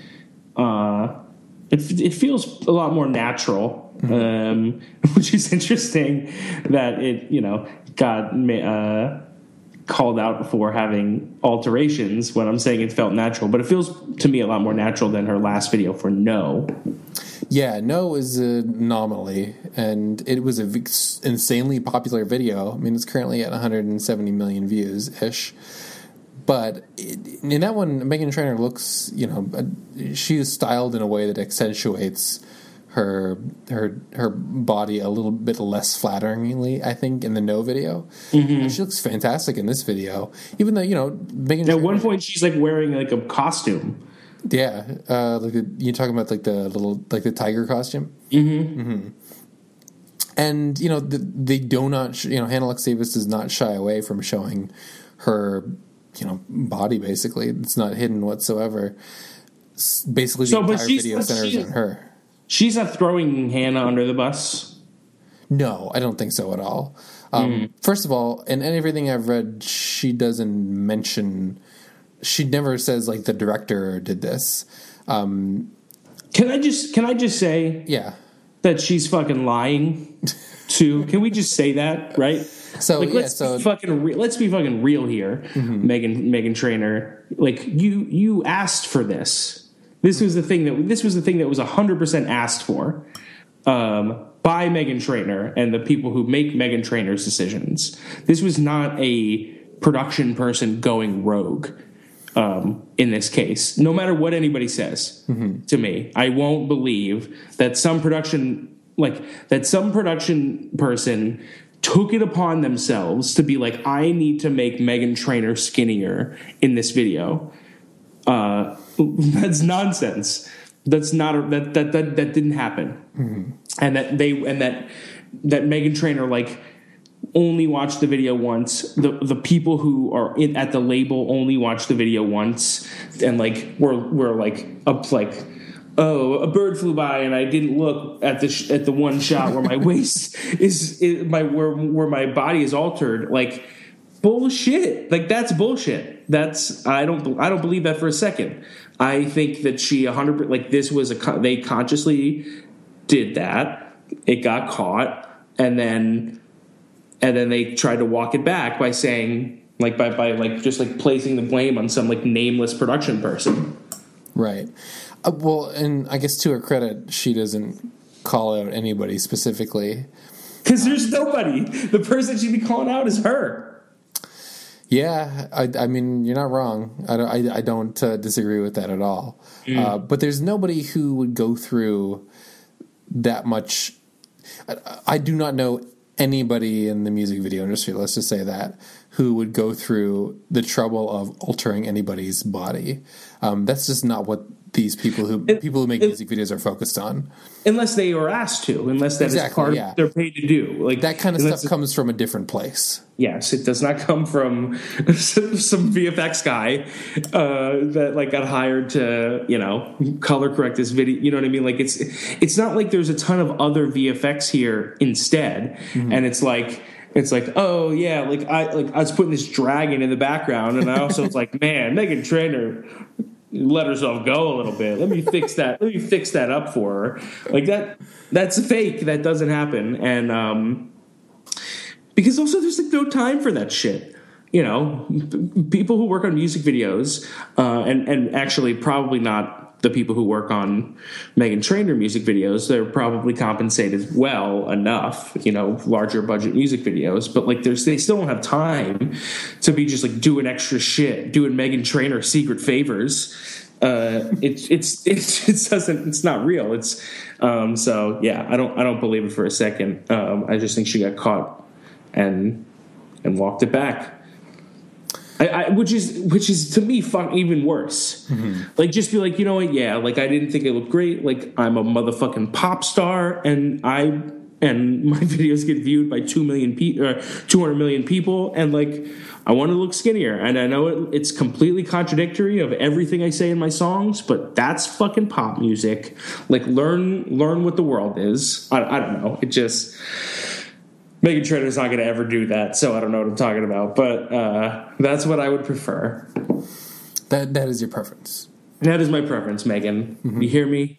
Uh, it, it feels a lot more natural, mm-hmm. um, which is interesting that it, you know, got uh, called out for having alterations when I'm saying it felt natural. But it feels, to me, a lot more natural than her last video for No. Yeah, No is an anomaly, and it was an insanely popular video. I mean, it's currently at one hundred seventy million views ish. But in that one, Meghan Trainor looks, you know, she is styled in a way that accentuates her her her body a little bit less flatteringly, I think, in the No video. Mm-hmm. She looks fantastic in this video, even though, you know, Meghan Trainor, at one point she's like wearing like a costume. Yeah, uh, like the, you're talking about like the little like the tiger costume. Mm-hmm. Mm-hmm. And you know the, they do not, you know, Hannah Lux Davis does not shy away from showing her, you know, body. Basically, it's not hidden whatsoever. Basically, the so, entire video centers on her. She's not throwing Hannah under the bus? No, I don't think so at all. Um, mm. First of all, in everything I've read, she doesn't mention... She never says, like, the director did this. Um, can I just Can I just say... Yeah. That she's fucking lying, too? Can we just say that, right? So, like, yeah, let's so... Be fucking re- let's be fucking real here, mm-hmm. Meghan, Meghan Trainor. Like, you you asked for this. This was the thing that this was the thing that was one hundred percent asked for um, by Meghan Trainor and the people who make Meghan Trainor's decisions. This was not a production person going rogue um, in this case. No matter what anybody says mm-hmm. to me, I won't believe that some production like that some production person took it upon themselves to be like, I need to make Meghan Trainor skinnier in this video. Uh, that's nonsense. That's not a, that, that that that didn't happen. Mm-hmm. And that they and that that Meghan Trainor like only watched the video once. The the people who are in, at the label only watched the video once, and like were were like up like, oh, a bird flew by and I didn't look at the sh- at the one shot where my waist is, is my where where my body is altered. Like, bullshit. Like, that's bullshit. That's I don't I don't believe that for a second. I think that she one hundred like this was a they consciously did that. It got caught, and then and then they tried to walk it back by saying like by by like just like placing the blame on some like nameless production person. Right. Uh, well, and I guess to her credit, she doesn't call out anybody specifically. Because there's nobody. The person she'd be calling out is her. Yeah, I, I mean, you're not wrong. I don't, I, I don't uh, disagree with that at all. Mm. Uh, but there's nobody who would go through that much. I, I do not know anybody in the music video industry, let's just say that, who would go through the trouble of altering anybody's body. Um, that's just not what these people who it, people who make it, music videos are focused on, unless they are asked to, unless that exactly, is part yeah. of they're paid to do. Like that kind of stuff comes from a different place. Yes, it does not come from some V F X guy uh, that like got hired to, you know, color correct this video. You know what I mean? Like it's it's not like there's a ton of other V F X here instead, mm-hmm. and it's like. It's like, oh yeah, like I like I was putting this dragon in the background, and I also was like, man, Meghan Trainor let herself go a little bit. Let me fix that. Let me fix that up for her. Like that. That's fake. That doesn't happen. And um, because also there's like no time for that shit. You know, people who work on music videos, uh, and and actually probably not the people who work on Meghan Trainor music videos, they're probably compensated well enough, you know, larger budget music videos, but like there's, they still don't have time to be just like doing extra shit, doing Meghan Trainor secret favors. Uh, it, it's, it's, it doesn't, it's not real. It's, um, so yeah, I don't, I don't believe it for a second. Um, I just think she got caught and, and walked it back. I, I, which is which is to me fuck even worse. Mm-hmm. Like just be like, you know what? Yeah, like I didn't think it looked great. Like I'm a motherfucking pop star, and I and my videos get viewed by two million people, or two hundred million people, and like I want to look skinnier. And I know it, it's completely contradictory of everything I say in my songs, but that's fucking pop music. Like learn learn what the world is. I, I don't know. It just. Meghan Trainor's not going to ever do that, so I don't know what I'm talking about. But uh, that's what I would prefer. That That is your preference. That is my preference, Megan. Mm-hmm. You hear me?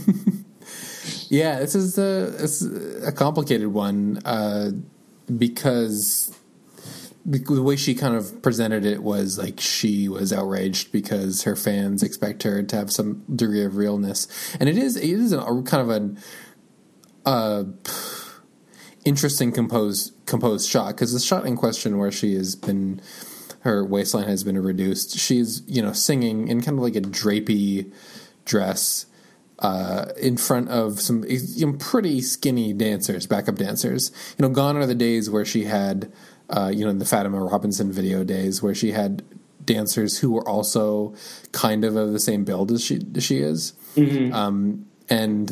Yeah, this is a, it's a complicated one uh, because the way she kind of presented it was like she was outraged because her fans expect her to have some degree of realness, and it is it is a, a kind of an uh, interesting composed composed shot, because the shot in question where she has been, her waistline has been reduced, she's, you know, singing in kind of like a drapey dress uh, in front of some, you know, pretty skinny dancers, backup dancers. You know, gone are the days where she had, uh, you know, in the Fatima Robinson video days, where she had dancers who were also kind of of the same build as she as she is. Mm-hmm. Um, and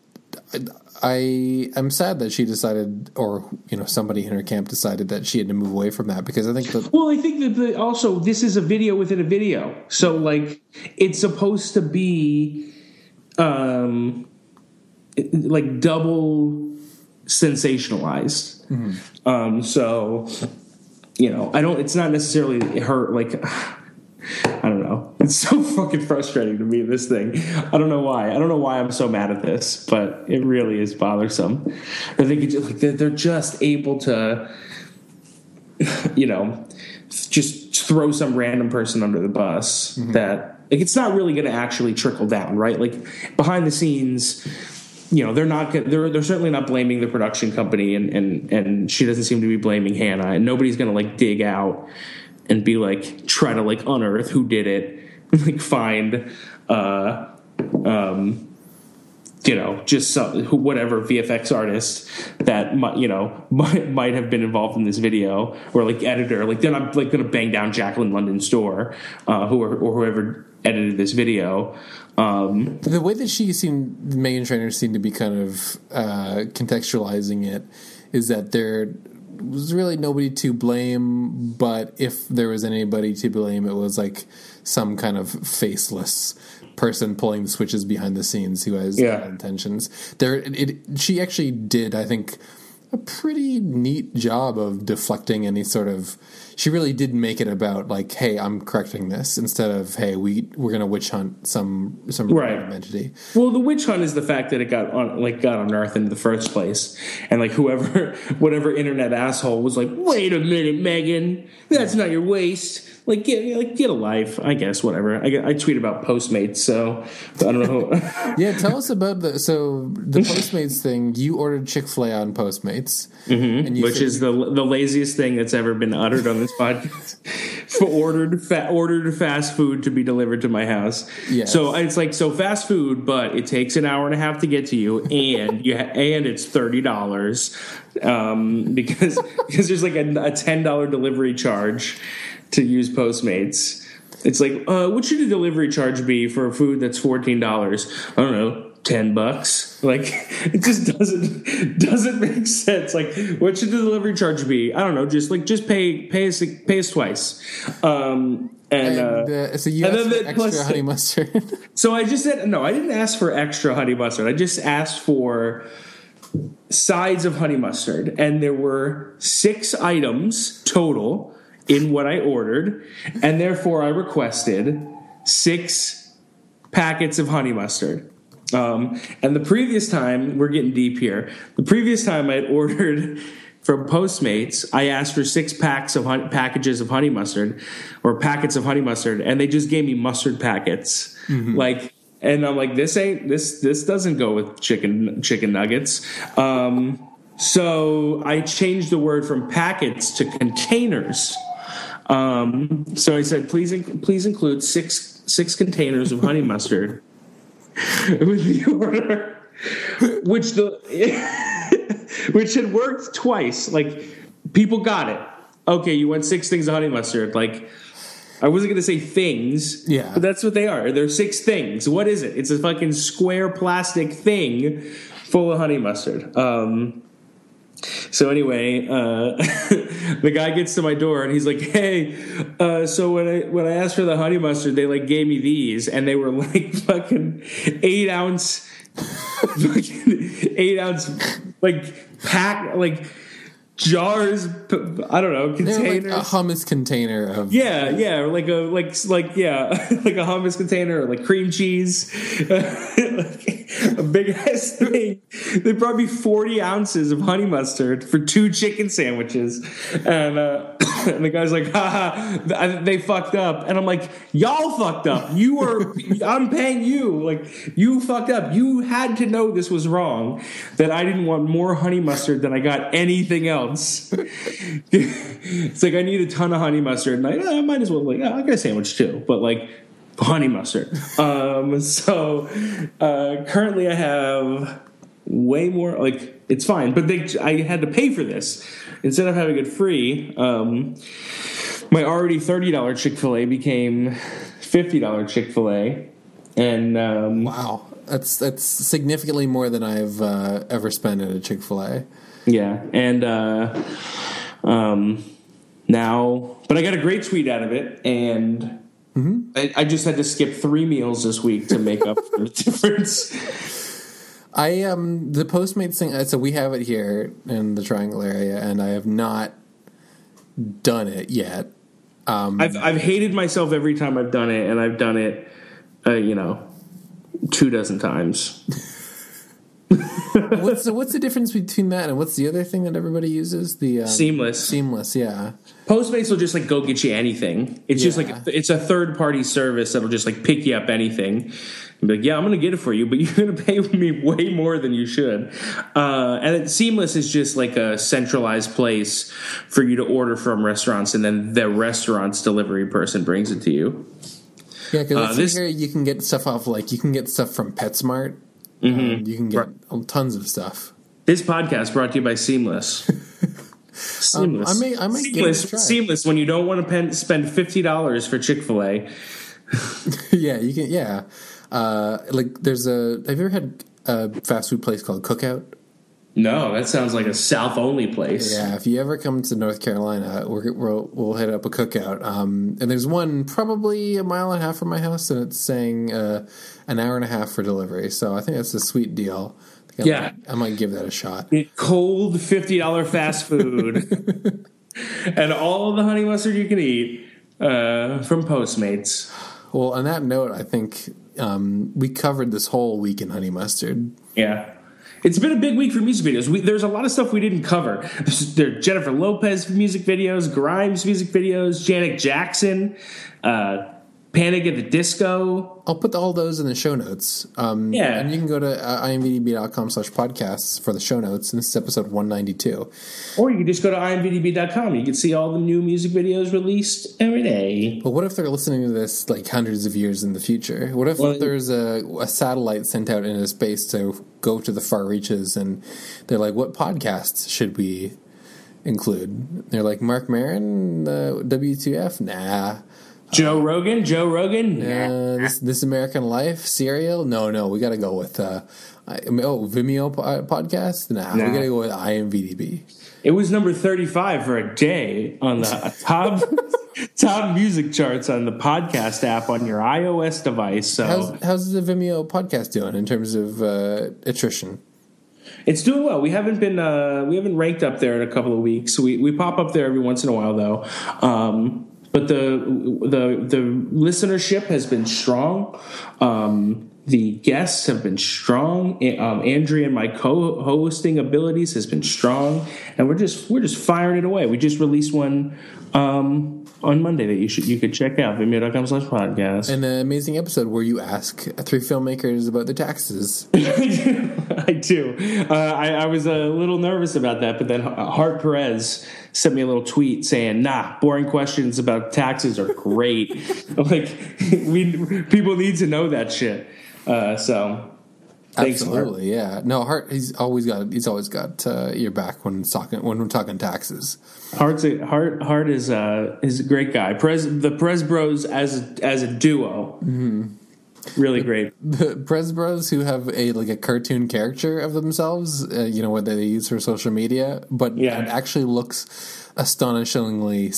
I am sad that she decided, or, you know, somebody in her camp decided that she had to move away from that, because I think that... Well, I think that the, also this is a video within a video. So, like, it's supposed to be, um, like, double sensationalized. Mm-hmm. Um, so, you know, I don't, it's not necessarily her, like... I don't know. It's so fucking frustrating to me, this thing. I don't know why. I don't know why I'm so mad at this, but it really is bothersome. I think it's just, like, they're just able to, you know, just throw some random person under the bus. Mm-hmm. That, like, it's not really going to actually trickle down, right? Like, behind the scenes, you know, they're not they're they're certainly not blaming the production company, and and and she doesn't seem to be blaming Hannah, and nobody's going to, like, dig out and be like, try to, like, unearth who did it, like, find, uh, um, you know, just some, whatever V F X artist that might, you know, might, might have been involved in this video, or, like, editor. Like, they're not, like, going to bang down Jacqueline London's door, uh, who or whoever edited this video. Um, the way that she seemed, Meghan Trainor seemed to be kind of uh, contextualizing it, is that they're was really nobody to blame, but if there was anybody to blame, it was like some kind of faceless person pulling the switches behind the scenes who has yeah. bad intentions. There, it, it, she actually did, I think, a pretty neat job of deflecting any sort of. She really did make it about, like, hey, I'm correcting this, instead of, hey, we we're gonna witch hunt some some right. entity. Well, the witch hunt is the fact that it got on like got unearthed in the first place, and, like, whoever, whatever internet asshole was like, wait a minute, Meghan, that's not your waist. Like, get like get a life, I guess. Whatever. I, I tweet about Postmates, so I don't know. Yeah, tell us about the so the Postmates thing. You ordered Chick-fil-A on Postmates, mm-hmm. and you which is the the laziest thing that's ever been uttered on this podcast. For ordered fa- ordered fast food to be delivered to my house. Yes. So it's like so fast food, but it takes an hour and a half to get to you, and you ha- and it's thirty dollars um, because because there's like a, a ten dollar delivery charge to use Postmates. It's like, uh, what should a delivery charge be for a food that's fourteen dollars? I don't know, ten bucks. Like, it just doesn't doesn't make sense. Like, what should the delivery charge be? I don't know, just like just pay pay us pay us twice. Um, and, and uh, uh, so you asked for extra plus, honey mustard. So I just said no. I didn't ask for extra honey mustard. I just asked for sides of honey mustard, and there were six items total in what I ordered, and therefore I requested six packets of honey mustard. Um, and the previous time, we're getting deep here, the previous time I had ordered from Postmates, I asked for six packs of hun- packages of honey mustard, or packets of honey mustard, and they just gave me mustard packets. Mm-hmm. Like, and I'm like, this ain't, this, this doesn't go with chicken, chicken nuggets. Um, so I changed the word from packets to containers. Um, so I said, please, please include six six containers of honey mustard with the order, which the which had worked twice. Like, people got it. Okay, you want six things of honey mustard. Like, I wasn't going to say things, yeah, but that's what they are. They're six things. What is it? It's a fucking square plastic thing full of honey mustard. Um, So anyway, uh, the guy gets to my door and he's like, "Hey, uh, so when I when I asked for the honey mustard, they like gave me these, and they were like fucking eight ounce, fucking eight ounce like pack like jars. I don't know, containers, like a hummus container of yeah, yeah, or like a like like yeah, like a hummus container, or like cream cheese." Like, a big ass thing. They brought me forty ounces of honey mustard for two chicken sandwiches, and uh, And the guy's like, haha, they fucked up. And I'm like, y'all fucked up. You were, I'm paying you. Like, you fucked up. You had to know this was wrong, that I didn't want more honey mustard than I got anything else. It's like, I need a ton of honey mustard. And I, I might as well, like, oh, I got a sandwich too. But, like, honey mustard. Um, so, uh, currently I have way more, like, it's fine. But they, I had to pay for this. Instead of having it free, um, my already thirty dollars Chick-fil-A became fifty dollars Chick-fil-A. And um, wow, that's that's significantly more than I've uh, ever spent at a Chick-fil-A. Yeah, and uh, um, now, but I got a great tweet out of it, and mm-hmm. I, I just had to skip three meals this week to make up for the difference. I um the Postmates thing. So we have it here in the Triangle area, and I have not done it yet. Um, I've I've hated myself every time I've done it, and I've done it, uh, you know, two dozen times. what's the, what's the difference between that and what's the other thing that everybody uses? The um, Seamless. Seamless, yeah. Postmates will just like go get you anything. It's yeah. just like it's a third party service that'll just like pick you up anything. And be like, yeah, I'm going to get it for you, but you're going to pay me way more than you should. Uh, and it, Seamless is just like a centralized place for you to order from restaurants, and then the restaurant's delivery person brings it to you. Yeah, because uh, this here you can get stuff off, like you can get stuff from PetSmart. Mm-hmm. Um, you can get right. tons of stuff. This podcast brought to you by Seamless. Seamless. Um, I may, I may Seamless. Give it a try. Seamless. When you don't want to pen, spend fifty dollars for Chick-fil-A. yeah, you can. Yeah. Uh, like there's a. Have you ever had a fast food place called Cookout? No, that sounds like a South only place. Yeah, if you ever come to North Carolina, we're, we'll we'll hit up a Cookout. Um, and there's one probably a mile and a half from my house, and it's saying uh, an hour and a half for delivery. So I think that's a sweet deal. I yeah, might, I might give that a shot. Cold fifty dollars fast food, and all of the honey mustard you can eat uh, from Postmates. Well, on that note, I think. Um, we covered this whole week in honey mustard. Yeah. It's been a big week for music videos. We, there's a lot of stuff we didn't cover. There's, there are Jennifer Lopez music videos, Grimes music videos, Janet Jackson, uh, Panic at the Disco. I'll put all those in the show notes. Um, yeah. And you can go to uh, imvdb.com slash podcasts for the show notes. And this is episode one ninety-two. Or you can just go to imvdb dot com. You can see all the new music videos released every day. But what if they're listening to this like hundreds of years in the future? What if well, there's a, a satellite sent out into space to go to the far reaches and they're like, what podcasts should we include? They're like, Mark Maron, uh, W two F? Nah. Joe Rogan? Joe Rogan? Uh, this, this American Life? Serial? No, no. We got to go with, uh, I, oh, Vimeo po- podcast? Nah, nah, we got to go with IMVDB. It was number thirty-five for a day on the top top music charts on the podcast app on your iOS device. So how's, how's the Vimeo podcast doing in terms of uh, attrition? It's doing well. We haven't been uh, we haven't ranked up there in a couple of weeks. We we pop up there every once in a while though. Um, But the the the listenership has been strong. Um, the guests have been strong. Um, Andrea and my co-hosting abilities has been strong, and we're just we're just firing it away. We just released one um, on Monday that you should you could check out vimeo dot com slash podcast. An amazing episode where you ask three filmmakers about their taxes. I do. Uh, I, I was a little nervous about that, but then Hart Perez sent me a little tweet saying, "Nah, boring questions about taxes are great." I'm like, we people need to know that shit. Uh, so, thanks, absolutely, Hart. Yeah. No, Hart. He's always got. He's always got uh, your back when talking when we're talking taxes. Hart's a, Hart. Hart is a is a great guy. Prez, the Prez Bros as a, as a duo. Mm-hmm. Really great. The Prez Bros who have a like a cartoon character of themselves, uh, you know, what they use for social media, but yeah. it actually looks astonishingly.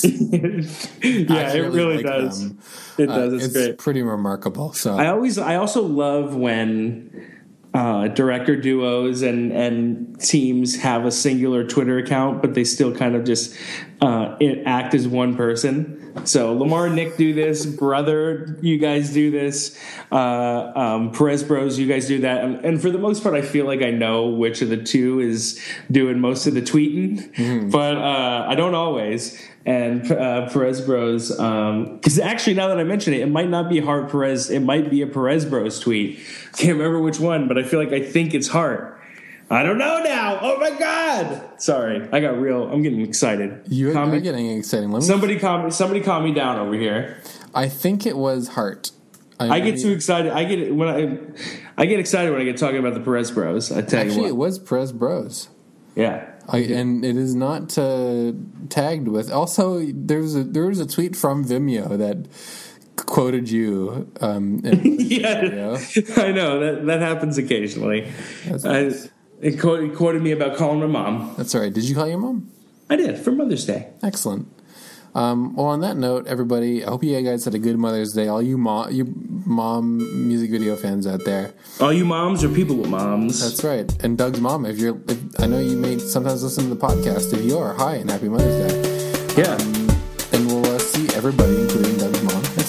yeah, it really like does. Them. It does. Uh, it's, it's great. Pretty remarkable. So I always, I also love when uh, director duos and and teams have a singular Twitter account, but they still kind of just uh, act as one person. So Lamar and Nick do this. Brother, you guys do this. Uh, um, Perez Bros, you guys do that. And, and for the most part, I feel like I know which of the two is doing most of the tweeting, mm-hmm. but uh, I don't always. And uh, Perez Bros, because um, actually now that I mention it, it might not be Hart Perez. It might be a Perez Bros tweet. Can't remember which one, but I feel like I think it's Hart. I don't know now. Oh my God! Sorry, I got real. I'm getting excited. You are me, getting excited. Let me somebody calm me. Somebody calm me down over here. I think it was Hart. I, I get too excited. I get when I I get excited when I get talking about the Perez Bros. I tell actually, you what. it was Perez Bros. Yeah, I, and it is not uh, tagged with. Also, there was a there was a tweet from Vimeo that quoted you. Um, yeah, I know that that happens occasionally. That's nice. I, It quoted, quoted me about calling my mom. That's all right. Did you call your mom? I did, for Mother's Day. Excellent. Um, well, on that note, everybody, I hope you guys had a good Mother's Day. All you mom, you mom music video fans out there. All you moms or people with moms. That's right. And Doug's mom, if you're, if, I know you may sometimes listen to the podcast. If you are, hi and happy Mother's Day. Yeah. Um, and we'll uh, see everybody, including Doug's mom, next